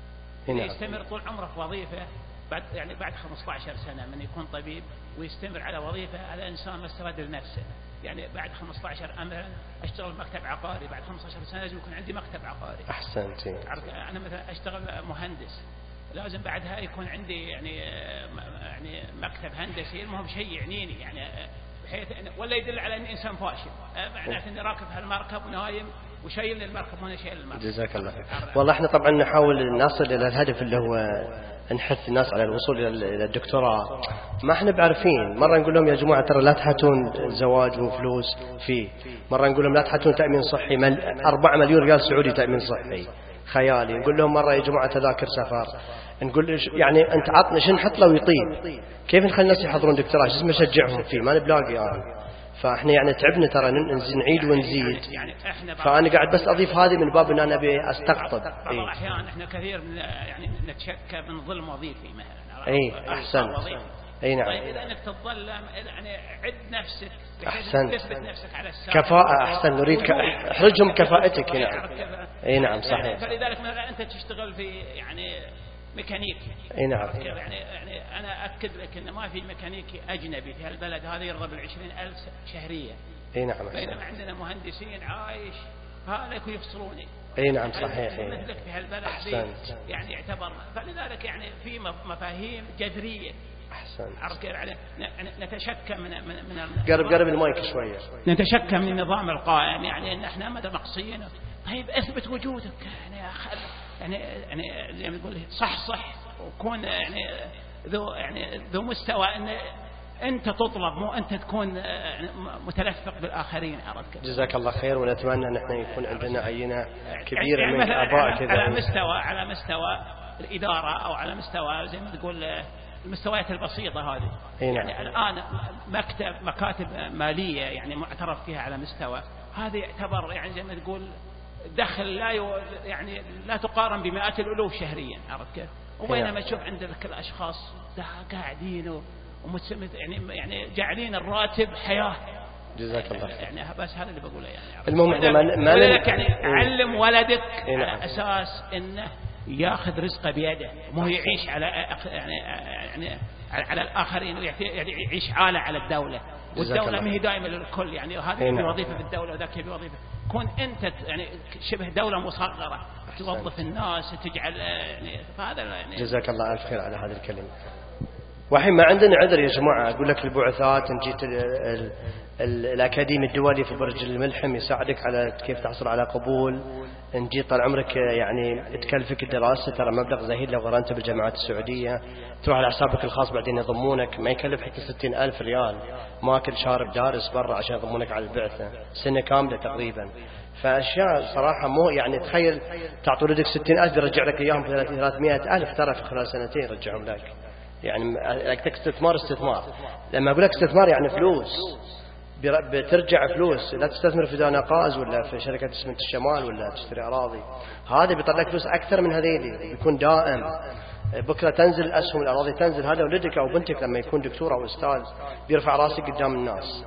يستمر طول عمره في وظيفه، بعد يعني بعد خمسة عشر سنة من يكون طبيب ويستمر على وظيفة، هذا إنسان ما استفاد لنفسه. يعني بعد خمسة عشر أمثلا أشتغل مكتب عقاري، بعد خمسة عشر سنة لازم يكون عندي مكتب عقاري. أحسنت. أنا مثلا أشتغل مهندس، لازم بعدها يكون عندي يعني يعني مكتب هندسي، المهم شيء يعنيني يعني، بحيث ولا يدل على أن إنسان فاشل، معناته أني راكب هالمركب ونايم وشايل المركب وانا شايل المركب. جزاك الله خير. والله احنا طبعا نحاول نصل الى الهدف اللي هو نحث الناس على الوصول الى الدكتوراه. ما احنا بعرفين، مره نقول لهم يا جماعه ترى لا تحتون زواج وفلوس فيه، مره نقول لهم لا تحتون تامين صحي، مل أربعة مليون ريال سعودي تامين صحي خيالي. نقول لهم مره يا جماعه تذاكر سفر، نقول يعني انت عطنا شو نحط له ويطيب. كيف نخلي الناس يحضرون دكتوراه؟ شو نشجعهم فيه؟ ما نبلاقي يعني. فاحنا يعني تعبنا ترى نعيد ونزيد. يعني فانا قاعد بس اضيف هذه من باب ان انا ابي استقطب. بعض الاحيان احنا كثير من يعني نتشكى من ظلم وظيفي مثلا. اي احسنت. اي نعم. طيب اذا انك تتظلم يعني عد نفسك احسنت. تثبت نفسك على الساعه. كفاءه احسن، نريد ك... احرجهم كفاءتك هنا. اي نعم صحيح. فلذلك مثلا انت تشتغل في يعني ميكانيكي. اي نعم. يعني يعني انا اكد لك ان ما في ميكانيكي اجنبي في هالبلد هذا يرضى بالعشرين ألف شهريه. اي نعم. بينما عندنا مهندسين عايش هذا يفصلوني اي نعم صحيح. مثلك في هالبلد أحسنت. يعني يعتبر، فلذلك يعني في مفاهيم جذرية. أحسنت. عرفت يعني نتشكى من من من قرب قرب المايك شوية. نتشكى من النظام القائم، يعني ان احنا مدى نقصين. طيب اثبت وجودك يعني أخل يعني يعني زي ما تقول صح صح وكون يعني ذو يعني ذو مستوى ان انت تطلب، مو انت تكون يعني متلفق بالاخرين. عرفت. جزاك الله خير، ونتمنى ان احنا يكون عندنا عينه كبيره يعني من اباء كذا على مستوى على مستوى الاداره او على مستوى زي ما تقول المستويات البسيطه هذه. يعني الان مكتب مكاتب ماليه يعني معترف فيها على مستوى هذا يعتبر يعني زي ما تقول دخل لا يعني لا تقارن بمئات الالوف شهريا. عرفت كيف؟ وبينما تشوف عندك الاشخاص قاعدين ومتسمت يعني يعني جاعلين الراتب حياه. جزاك الله خير. يعني بس هذا اللي بقوله يعني. المهم احنا ما ما يعني علم ولدك على اساس انه ياخذ رزقه بيده، مو يعيش على يعني يعني على الاخرين يعني يعيش عالة على الدوله. والدوله ما هي دائما للكل، يعني هذه بوظيفه في الدوله وذاك بوظيفه. كون انت يعني شبه دوله مصغره توظف الناس تجعل يعني فهذا يعني. جزاك الله الف خير على هذه الكلمه. وحين ما عندنا عذر يا جماعة، أقول لك البعثات إن جيت ال ال ال الأكاديمي الدولي في برج الملحم يساعدك على كيف تحصل على قبول. إن جيت طال عمرك يعني تكلفك الدراسة ترى مبلغ زهيد لو غرنت بالجامعات السعودية، تروح على حسابك الخاص بعدين يضمونك، ما يكلف حتى ستين ألف ريال ماكل شارب دارس برا عشان يضمونك على البعثة سنة كاملة تقريبا. فأشياء صراحة مو يعني تخيل تعطوا ولدك ستين ألف يرجع لك إياهم ثلاثمائة ألف ترى في خلال سنتين يرجعهم لك. يعني استثمار استثمار لما أقول لك استثمار يعني فلوس بترجع فلوس. لا تستثمر في دانقاز ولا في شركة اسمنت الشمال ولا تشتري أراضي، هذا بيطلع لك فلوس أكثر من هذيلي، بيكون دائم. بكرة تنزل الأسهم الأراضي تنزل، هذا ولدك أو بنتك لما يكون دكتور أو أستاذ بيرفع راسك قدام الناس،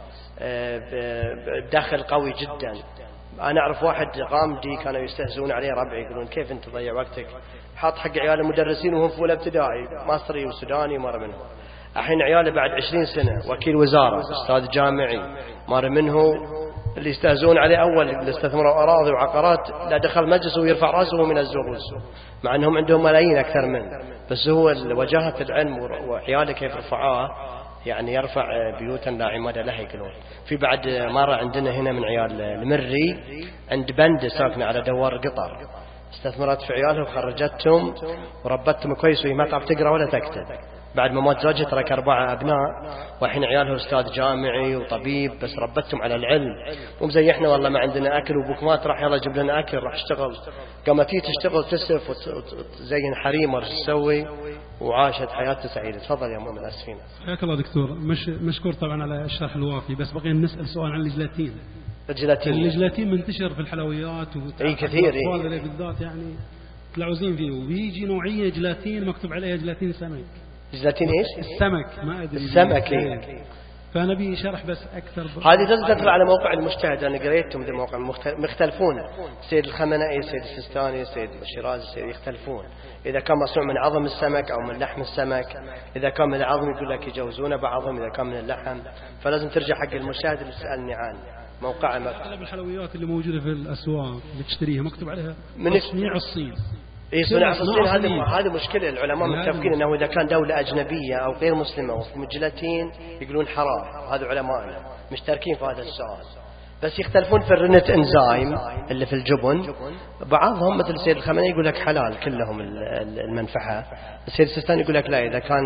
دخل قوي جدا. أنا أعرف واحد غامدي كانوا يستهزئون عليه ربعي يقولون كيف أنت تضيع وقتك، حاط حق عيال المدرسين وهم في أولى ابتدائي مصري وسوداني مر منه. الحين عياله بعد عشرين سنة وكيل وزارة أستاذ جامعي مر منه. اللي يستهزئون عليه أول اللي استثمروا أراضي وعقارات لا دخل مجلس ويرفع رأسه من الزغوز، مع أنهم عندهم ملايين أكثر منه، بس هو وجاهة العلم وعياله كيف رفعاه يعني يرفع بيوتا لا عماد لها يقولون. في بعد مرة عندنا هنا من عيال المري عند بند ساكنة على دوار قطر، استثمرت في عيالها وخرجتهم وربتهم كويس وهي ما تعرف تقرأ ولا تكتب. بعد ما مات زوجها ترك أربعة أبناء والحين عيالها أستاذ جامعي وطبيب، بس ربتهم على العلم. مو زي إحنا والله ما عندنا أكل وبوك مات راح يلا جيب لنا أكل راح اشتغل، قامت هي تشتغل تسف وتزين حريم ورش تسوي وعاشت حياة سعيدة. تفضل يا مؤمن أسفين. حياك الله دكتور، مش مشكور طبعا على الشرح الوافي، بس بقينا نسأل سؤال عن الجلاتين. الجلاتين الجلاتين منتشر في الحلويات اي كثير اي بالذات يعني تلعوزين فيه، وبيجي نوعية جلاتين مكتوب عليها جلاتين سمك. جلاتين ايش؟ السمك ما ادري السمك ايه. فنبي شرح بس اكثر. هذه لازم تدخل على موقع المجتهد، انا قريتهم ذي الموقع مختلفون. سيد الخمنائي سيد السيستاني سيد الشيرازي سيد يختلفون، اذا كان مصنوع من عظم السمك او من لحم السمك، اذا كان من العظم يقول لك يجوزونه بعظم، اذا كان من اللحم فلازم ترجع حق المجتهد اللي سألني عنه. موقع اغلب الحلويات اللي موجوده في الاسواق اللي تشتريها مكتوب عليها من تصنيع الصين. اي صناعة الصين. هذه هذه مشكلة. العلماء متفقين انه اذا كان دولة اجنبية او غير مسلمة وفي الجلاتين يقولون حرام. هذا علماءنا مشتركين في هذا السؤال، بس يختلفون في الرنت انزايم اللي في الجبن. بعضهم مثل سيد الخمنائي يقول لك حلال كلهم المنفعة، السيد السيستاني يقول لك لا، إذا كان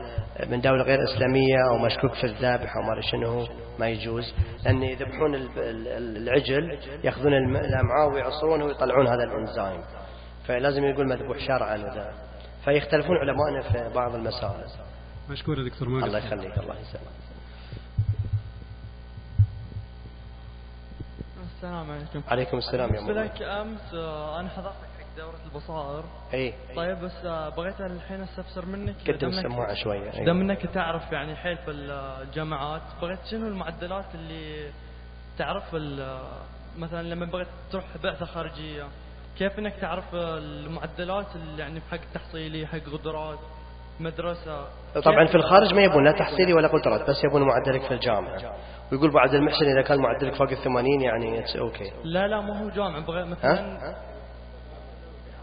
من دولة غير إسلامية أو مشكوك في الذبح أو ما شنو ما يجوز، لأن يذبحون العجل يأخذون الأمعاء ويعصرونه ويطلعون هذا الانزايم، فلازم يقول مذبوح شرعا وذا. فيختلفون علماءنا في بعض المسائل. مشكور يا دكتور ماجد. الله يخليك. الله يسلمك. السلام عليكم. عليكم السلام يا مولانا. لك امس انا حضرتك حق دوره البصائر. اي طيب بس بغيت الحين استفسر منك، قدم السماعه شويه. اذا منك تعرف يعني حيل في الجامعات، بغيت شنو المعدلات اللي تعرف مثلا لما بغيت تروح بعثه خارجيه، كيف انك تعرف المعدلات اللي يعني حق تحصيلي حق قدرات مدرسة؟ طبعا في الخارج ما يبون لا تحصيلي ولا قدرات، بس يبون معدلك في الجامعة. ويقول بعد المحسن إذا كان معدلك فوق الثمانين يعني اتس اوكي. لا لا مو هو جامعة، بغيت مثلا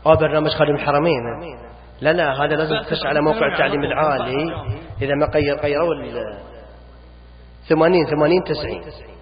أو برنامج خادم الحرمين. لا لا هذا لازم تخش على موقع التعليم العالي، إذا ما غير غيروا ثمانين ثمانين تسعين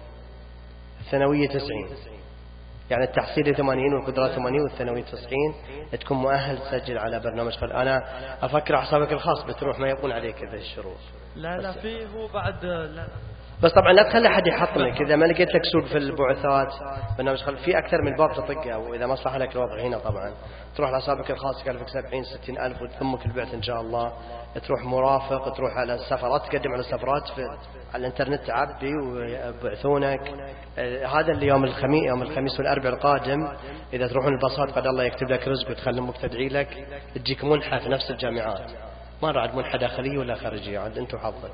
الثانوية تسعين، يعني التحصيل ثمانين والقدرات ثمانين والثانوية تسعين، تكون مؤهل تسجل على برنامج خادم. أنا أفكر على حسابك الخاص بتروح ما يقول عليك هذه الشروط. لا لا في هو بعد لا. بس طبعا لا تخلي أحد يحطمك إذا ما لقيت لك سوق في البعثات برنامج خل في أكثر من باب تطقه، وإذا ما صح لك الوضع هنا طبعا تروح على حسابك الخاص يكلفك سبعين ستين ألف وتثمك البعث إن شاء الله، تروح مرافق، تروح على السفرات، تقدم على السفرات في على الإنترنت تعبي ويبعثونك. هذا اللي يوم الخميس يوم الخميس والأربعاء القادم إذا تروحون الباصات قد الله يكتب لك رزق وتخلي أمك تدعي لك، تجيك منحة في نفس الجامعات، ما رعد منحة داخلية ولا خارجية، عاد أنت وحظك.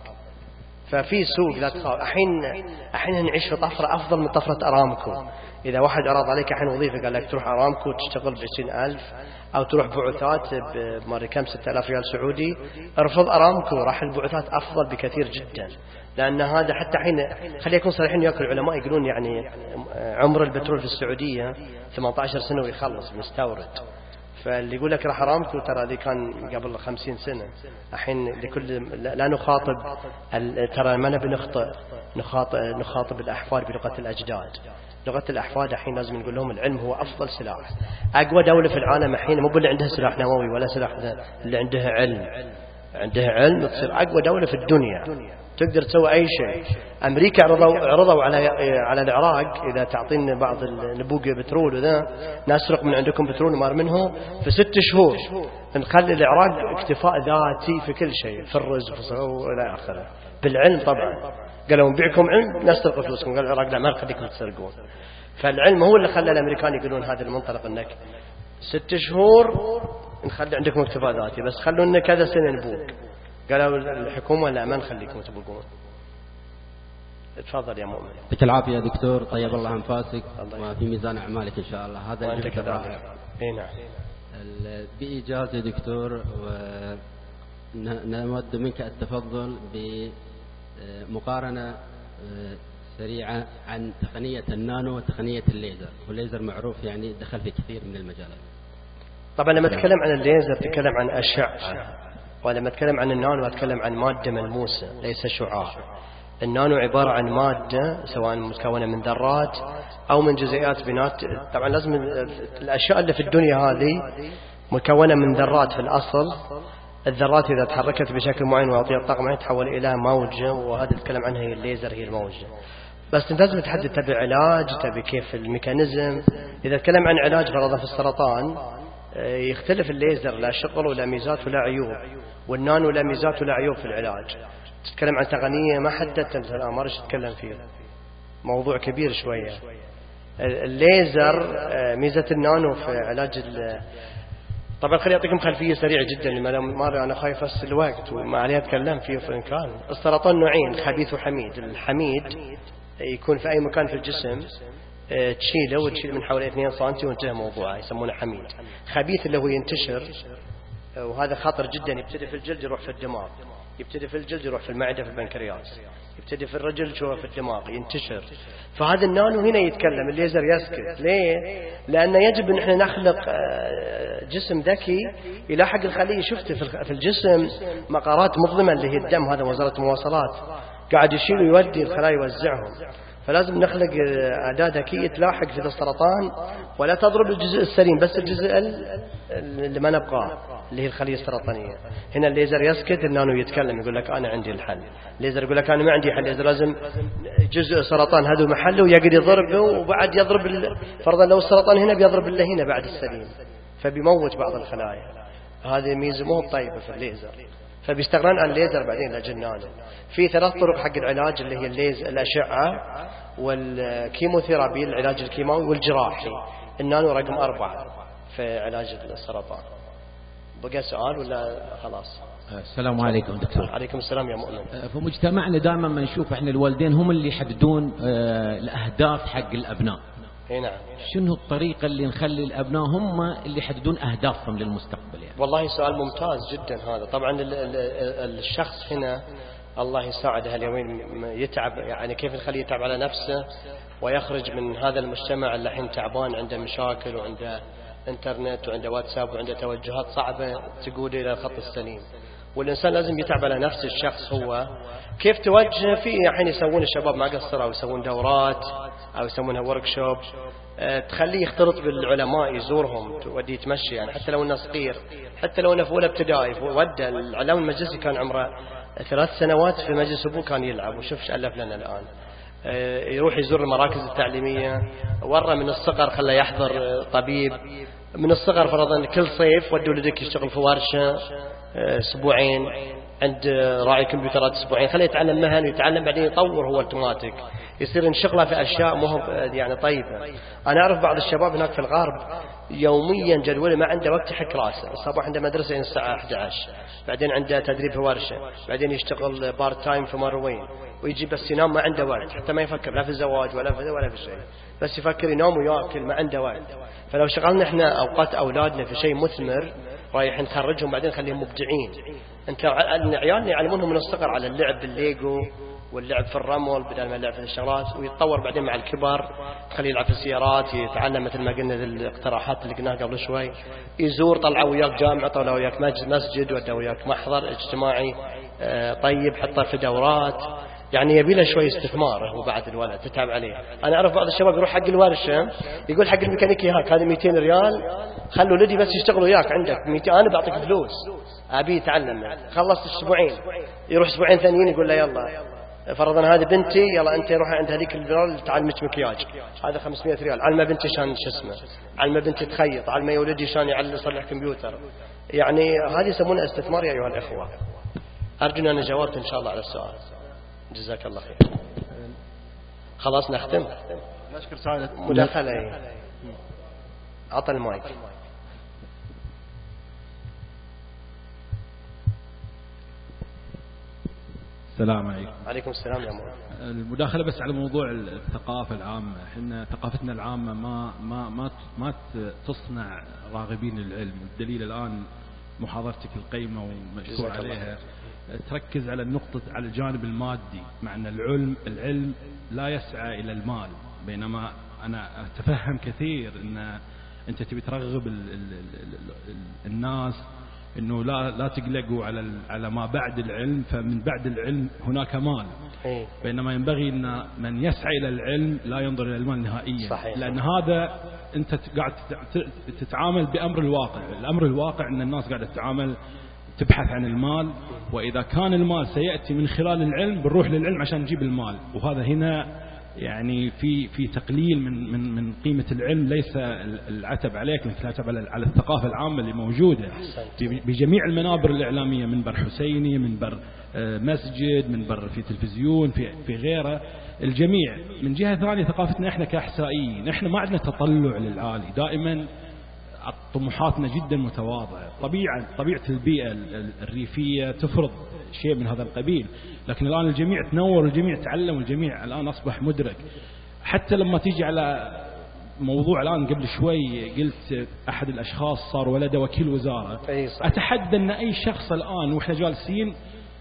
ففي سوق لا تخاف. الحين الحين نعيش في طفرة أفضل من طفرة أرامكو. إذا واحد عرض عليك الحين وظيفة قال لك تروح أرامكو تشتغل بعشرين ألف أو تروح بعثات بماري كم ستة آلاف ريال سعودي، ارفض أرامكو، راح البعثات أفضل بكثير جدا. لأن هذا حتى حين خلي يكون صريحين ياكل العلماء يقولون يعني عمر البترول في السعودية ثمانية عشر سنة ويخلص مستورد. فاللي يقول لك راح أرامكو ترى ذي كان قبل خمسين سنة. الحين لكل لا نخاطب ترى ما نبي نخطئ نخاطب نخاطب الأحفاد بلغة الأجداد. لغة الأحفاد الحين لازم نقول لهم العلم هو أفضل سلاح. أقوى دولة في العالم الحين مو اللي عندها سلاح نووي ولا سلاح اللي عندها علم، عندها علم تصير أقوى دولة في الدنيا، تقدر تسوي أي شيء. أمريكا عرضوا عرضوا على على العراق إذا تعطينا بعض النبوق بترول وذا نسرق من عندكم بترول ومار منه في ست شهور نخلي العراق اكتفاء ذاتي في كل شيء، في الرز وفي إلى آخره، بالعلم طبعا. قالوا نبيعكم علم نسرق فلوسكم، قال العراق لا ما نخليكم تسرقون. فالعلم هو اللي خلى الأمريكان يقولون هذا المنطلق انك ست شهور نخلي عندكم اكتفاء ذاتي، بس خلونا كذا سنة نبوق. قالوا الحكومة لا ما نخليكم تبوقون. تفضل يا مؤمن. يعطيك العافية يا دكتور، طيب الله أنفاسك وفي ميزان أعمالك إن شاء الله. هذا وأنت كذلك. إيه نعم. بإيجاز يا دكتور، ونود منك التفضل بمقارنة سريعة عن تقنية النانو وتقنية الليزر. والليزر معروف يعني دخل في كثير من المجالات. طبعا لما أتكلم عن الليزر أتكلم عن أشعة، ولما أتكلم عن النانو أتكلم عن مادة ملموسة ليس شعاع. النانو عبارة عن مادة سواء مكونة من ذرات أو من جزيئات بنات. طبعا لازم الأشياء اللي في الدنيا هذه مكونة من ذرات في الأصل. الذرات إذا تحركت بشكل معين وأعطيها طاقة معينة تحول إلى موجة، وهذا نتكلم عنها هي الليزر، هي الموجة. بس أنت لازم تحدد تبي علاج، تبي كيف الميكانيزم. إذا تكلم عن علاج فرضا في السرطان يختلف الليزر، لا شغل ولا ميزات ولا عيوب، والنانو لا ميزات ولا عيوب في العلاج. تتكلم عن تقنية ما حددت أنت الآن، ما رش تتكلم فيه، موضوع كبير شوية. الليزر ميزة النانو في علاج طبعا خلي أعطيكم خلفية سريعة جدا لما ما أنا خايف أس الوقت وما عليه أتكلم فيه في إمكان. السرطان نوعين، خبيث وحميد. الحميد يكون في أي مكان في الجسم تشيله وتشيل من حوالي اثنين سنتي وانتهى موضوعه، يسمونه حميد. خبيث اللي هو ينتشر، وهذا خطر جدا، يبتدي في الجلد يروح في الدماغ، يبتدي في الجلد يروح في المعدة في البنكرياس، يبتدي في الرجل شوه في الدماغ ينتشر. فهذا النانو هنا يتكلم، الليزر يسكت. ليه؟ لأن يجب أن احنا نخلق جسم ذكي يلاحق الخلية. شفت في الجسم مقارات مظلمة اللي هي الدم، هذا وزارة المواصلات قاعد يشيل ويودي الخلايا يوزعهم. فلازم نخلق أداة ذكية تلاحق في اللسرطان ولا تضرب الجزء السليم، بس الجزء اللي ما نبقاه اللي هي الخلية السرطانية. هنا الليزر يسكت، النانو يتكلم يقول لك أنا عندي الحل. الليزر يقول لك أنا ما عندي حل، الليزر لازم جزء سرطان هذا محله ويقعد يضربه، وبعد يضرب فرضا لو السرطان هنا بيضرب اللي هنا بعد السليم، فبيموت بعض الخلايا. هذه ميزة مو طيبة في الليزر، فبيستغنون عن الليزر بعدين لجنانه. في ثلاث طرق حق العلاج اللي هي الليز الأشعة والكيموثيرابي العلاج الكيماوي والجراحي. النانو رقم أربعة في علاج السرطان. بقى سؤال ولا خلاص؟ السلام عليكم دكتور. عليكم السلام يا مؤمن. في مجتمعنا دائما ما نشوف احنا الوالدين هم اللي يحددون الأهداف حق الأبناء. اي نعم. شنو الطريقة اللي نخلي الأبناء هم اللي يحددون أهدافهم للمستقبل يعني؟ والله سؤال ممتاز جدا هذا. طبعا الشخص هنا الله يساعده اليومين يتعب، يعني كيف نخليه يتعب على نفسه ويخرج من هذا المجتمع اللي الحين تعبان عنده مشاكل وعنده انترنت وعنده واتساب وعنده توجهات صعبة تقود إلى الخط السليم. والإنسان لازم يتعب على نفس الشخص هو كيف توجه فيه. الحين يسوون الشباب ما قصر أو يسوون دورات أو يسوونها وركشوب تخليه يختلط بالعلماء يزورهم توديه يتمشي، يعني حتى لو انه صغير، حتى لو انه في اولى ابتدائي. ودى العلام المجلسي كان عمره ثلاث سنوات في مجلس ابوه كان يلعب، وشوف ايش الف لنا الان. يروح يزور المراكز التعليميه، ورى من الصغر خلى يحضر طبيب من الصغر. فرضا كل صيف ودوا ولدك يشتغل في ورشه اسبوعين عند راعي كمبيوترات اسبوعين، خليه يتعلم مهن ويتعلم بعدين يطور هو اوتوماتيك، يصير ينشغله في اشياء مو يعني طيبه. انا اعرف بعض الشباب هناك في الغرب يوميا جدوله ما عنده وقت يحك راسه. الصباح عنده مدرسه الساعه إحدى عشر، بعدين عنده تدريب في ورشه، بعدين يشتغل بارت تايم في مروين، ويجي بس ينام ما عنده وقت، حتى ما يفكر لا في الزواج ولا في ولا في شيء، بس يفكر ينام وياكل ما عنده وقت. فلو شغلنا احنا اوقات اولادنا في شيء مثمر رايح نخرجهم بعدين نخليهم مبدعين. انت عيالنا يعلمونهم من الصغر على اللعب بالليجو واللعب في الرمل بدل ما يلعب في الشغلات، ويتطور بعدين مع الكبر تخليه يلعب في السيارات، يتعلم مثل ما قلنا الاقتراحات اللي قلناها قبل شوي، يزور طلع وياك جامعة، طلع وياك مسجد، ودا وياك محضر اجتماعي طيب، حطه في دورات. يعني يبي له شوي استثمار هو بعد الولد تتعب عليه. انا اعرف بعض الشباب يروح حق الورشه يقول حق الميكانيكي هاك هذا مئتين ريال خلوا ولدي بس يشتغل وياك عندك مئتين، انا بعطيك فلوس ابي يتعلم. خلصت اسبوعين يروح اسبوعين ثانيين يقول له يلا فرضا هذه بنتي يلا انت روح عند هذيك الريال تعلمك مكياج، هذا خمسمئة ريال. علمه بنتي شان شو اسمه، علمه بنتي تخيط، علمه يا ولدي شان يعلم يصلح كمبيوتر. يعني هذه يسمونها استثمار يا ايها الاخوه. ارجو ان انا جاوبت ان شاء الله على السؤال. جزاك الله خير. خلاص نختم. نشكر سائلة مداخلة. عطى المايك. السلام عليكم. عليكم السلام يا مولانا. المداخلة بس على موضوع الثقافة العامة. احنا ثقافتنا العامة ما ما ما ما تصنع راغبين للعلم. الدليل الآن محاضرتك القيمة ومشكور عليها تركز على النقطة على الجانب المادي، مع أن العلم العلم لا يسعى إلى المال. بينما أنا أتفهم كثير أن أنت تبي ترغب ال ال ال الناس أنه لا لا تقلقوا على على ما بعد العلم، فمن بعد العلم هناك مال. بينما ينبغي أن من يسعى إلى العلم لا ينظر إلى المال نهائيا. صحيح. لأن هذا أنت قاعد تتعامل بأمر الواقع. الأمر الواقع أن الناس قاعدة تتعامل تبحث عن المال، وإذا كان المال سيأتي من خلال العلم بنروح للعلم عشان نجيب المال. وهذا هنا يعني في في تقليل من من من قيمة العلم. ليس العتب عليك، لكن العتب على على الثقافة العامة اللي موجودة بجميع المنابر الإعلامية، منبر حسيني، منبر مسجد، منبر في تلفزيون، في في غيره، الجميع. من جهة ثانية ثقافتنا احنا كأحسائيين احنا ما عندنا تطلع للعالي، دائما طموحاتنا جدا متواضعة. طبيعة طبيعة البيئة الريفية تفرض شيء من هذا القبيل، لكن الآن الجميع تنور، الجميع تعلم، والجميع الآن أصبح مدرك. حتى لما تيجي على موضوع الآن قبل شوي قلت أحد الأشخاص صار ولده وكيل وزارة، أتحدى أن أي شخص الآن وإحنا جالسين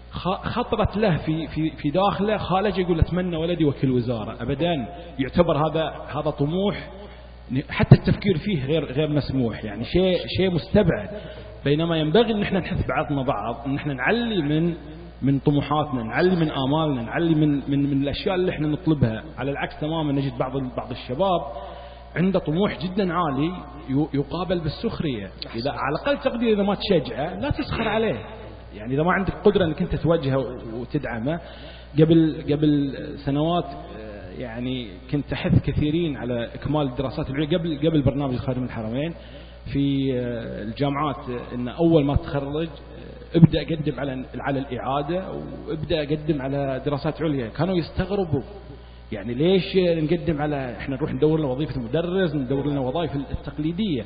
خطرت له في في في داخله خالج يقول أتمنى ولدي وكيل وزارة. أبدا، يعتبر هذا هذا طموح حتى التفكير فيه غير غير مسموح، يعني شيء شيء مستبعد. بينما ينبغي ان احنا نحث بعضنا بعض، ان احنا نعلي من من طموحاتنا، نعلي من آمالنا، نعلي من من من الاشياء اللي احنا نطلبها. على العكس تماما نجد بعض بعض الشباب عنده طموح جدا عالي يقابل بالسخرية. اذا على الاقل تقدر اذا ما تشجعه لا تسخر عليه، يعني اذا ما عندك قدرة انك انت توجهه وتدعمه. قبل قبل سنوات يعني كنت أحث كثيرين على إكمال الدراسات العليا قبل قبل برنامج خادم الحرمين في الجامعات، إن أول ما تخرج ابدأ قدم على على الإعادة وابدأ قدم على دراسات عليا. كانوا يستغربوا يعني ليش نقدم على إحنا نروح ندور لنا وظيفة المدرس، ندور لنا وظائف التقليدية.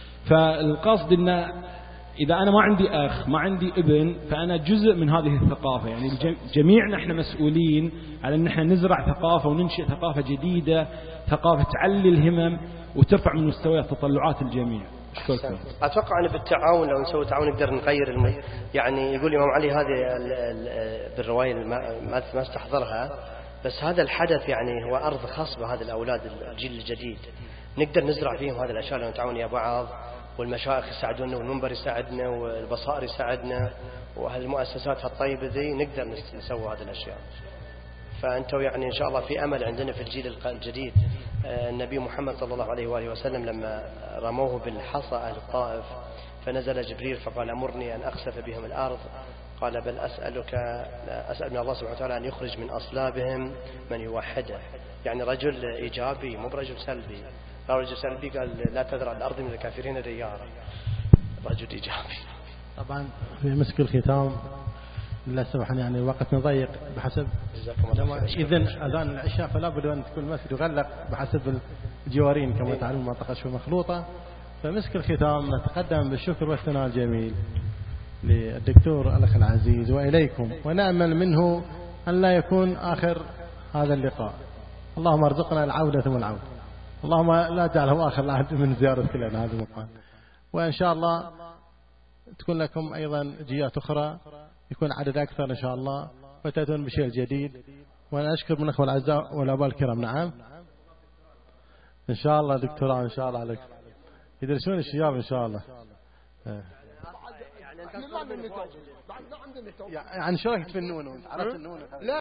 فالقصد إن إذا أنا ما عندي أخ ما عندي ابن فأنا جزء من هذه الثقافة. يعني جميعنا إحنا مسؤولين على أن إحنا نزرع ثقافة وننشئ ثقافة جديدة، ثقافة تعلي الهمم وترفع من مستويات تطلعات الجميع. أشكركم. أتوقع أن بالتعاون لو نسوي تعاون نقدر نغير الم... يعني يقول الإمام علي هذه بالرواية ما ما استحضرها، بس هذا الحدث يعني هو أرض خصبة، هذا الأولاد الجيل الجديد نقدر نزرع فيهم هذه الأشياء لو نتعاون يا بعض. والمشايخ يساعدونا والمنبر يساعدنا والبصائر يساعدنا وهالمؤسسات الطيبة ذي نقدر نسوي هذه الأشياء. فأنتوا يعني إن شاء الله في أمل عندنا في الجيل الجديد. النبي محمد صلى الله عليه وآله وسلم لما رموه بالحصى أهل الطائف فنزل جبريل فقال أمرني أن أخسف بهم الأرض، قال بل أسألك أسأل من الله سبحانه وتعالى أن يخرج من أصلابهم من يوحده. يعني رجل إيجابي مو برجل سلبي. رجل سلبي قال لا تذر على الأرض من الكافرين ديارا. رجل إيجابي. طبعا في مسك الختام للأسف يعني وقتنا ضيق بحسب إذن أذان العشاء فلا بد أن تكون المسجد يغلق بحسب الجوارين كما تعلم منطقة شو مخلوطة. فمسك الختام نتقدم بالشكر والثناء الجميل للدكتور الأخ العزيز وإليكم، ونأمل منه أن لا يكون آخر هذا اللقاء. اللهم ارزقنا العودة والعودة، اللهم لا تجعله آخر العهد من زيارة كلنا هذا المقام، وإن شاء الله تكون لكم أيضا جيات أخرى يكون عدد أكثر إن شاء الله وتأتون بشيء جديد. وأنا أشكر من أخوة الأعزاء والأباء الكرام. نعم إن شاء الله دكتوراه إن شاء الله عليك يدرسون الشباب إن شاء الله. يعني شو رأيك تفنون؟ عرفت النون؟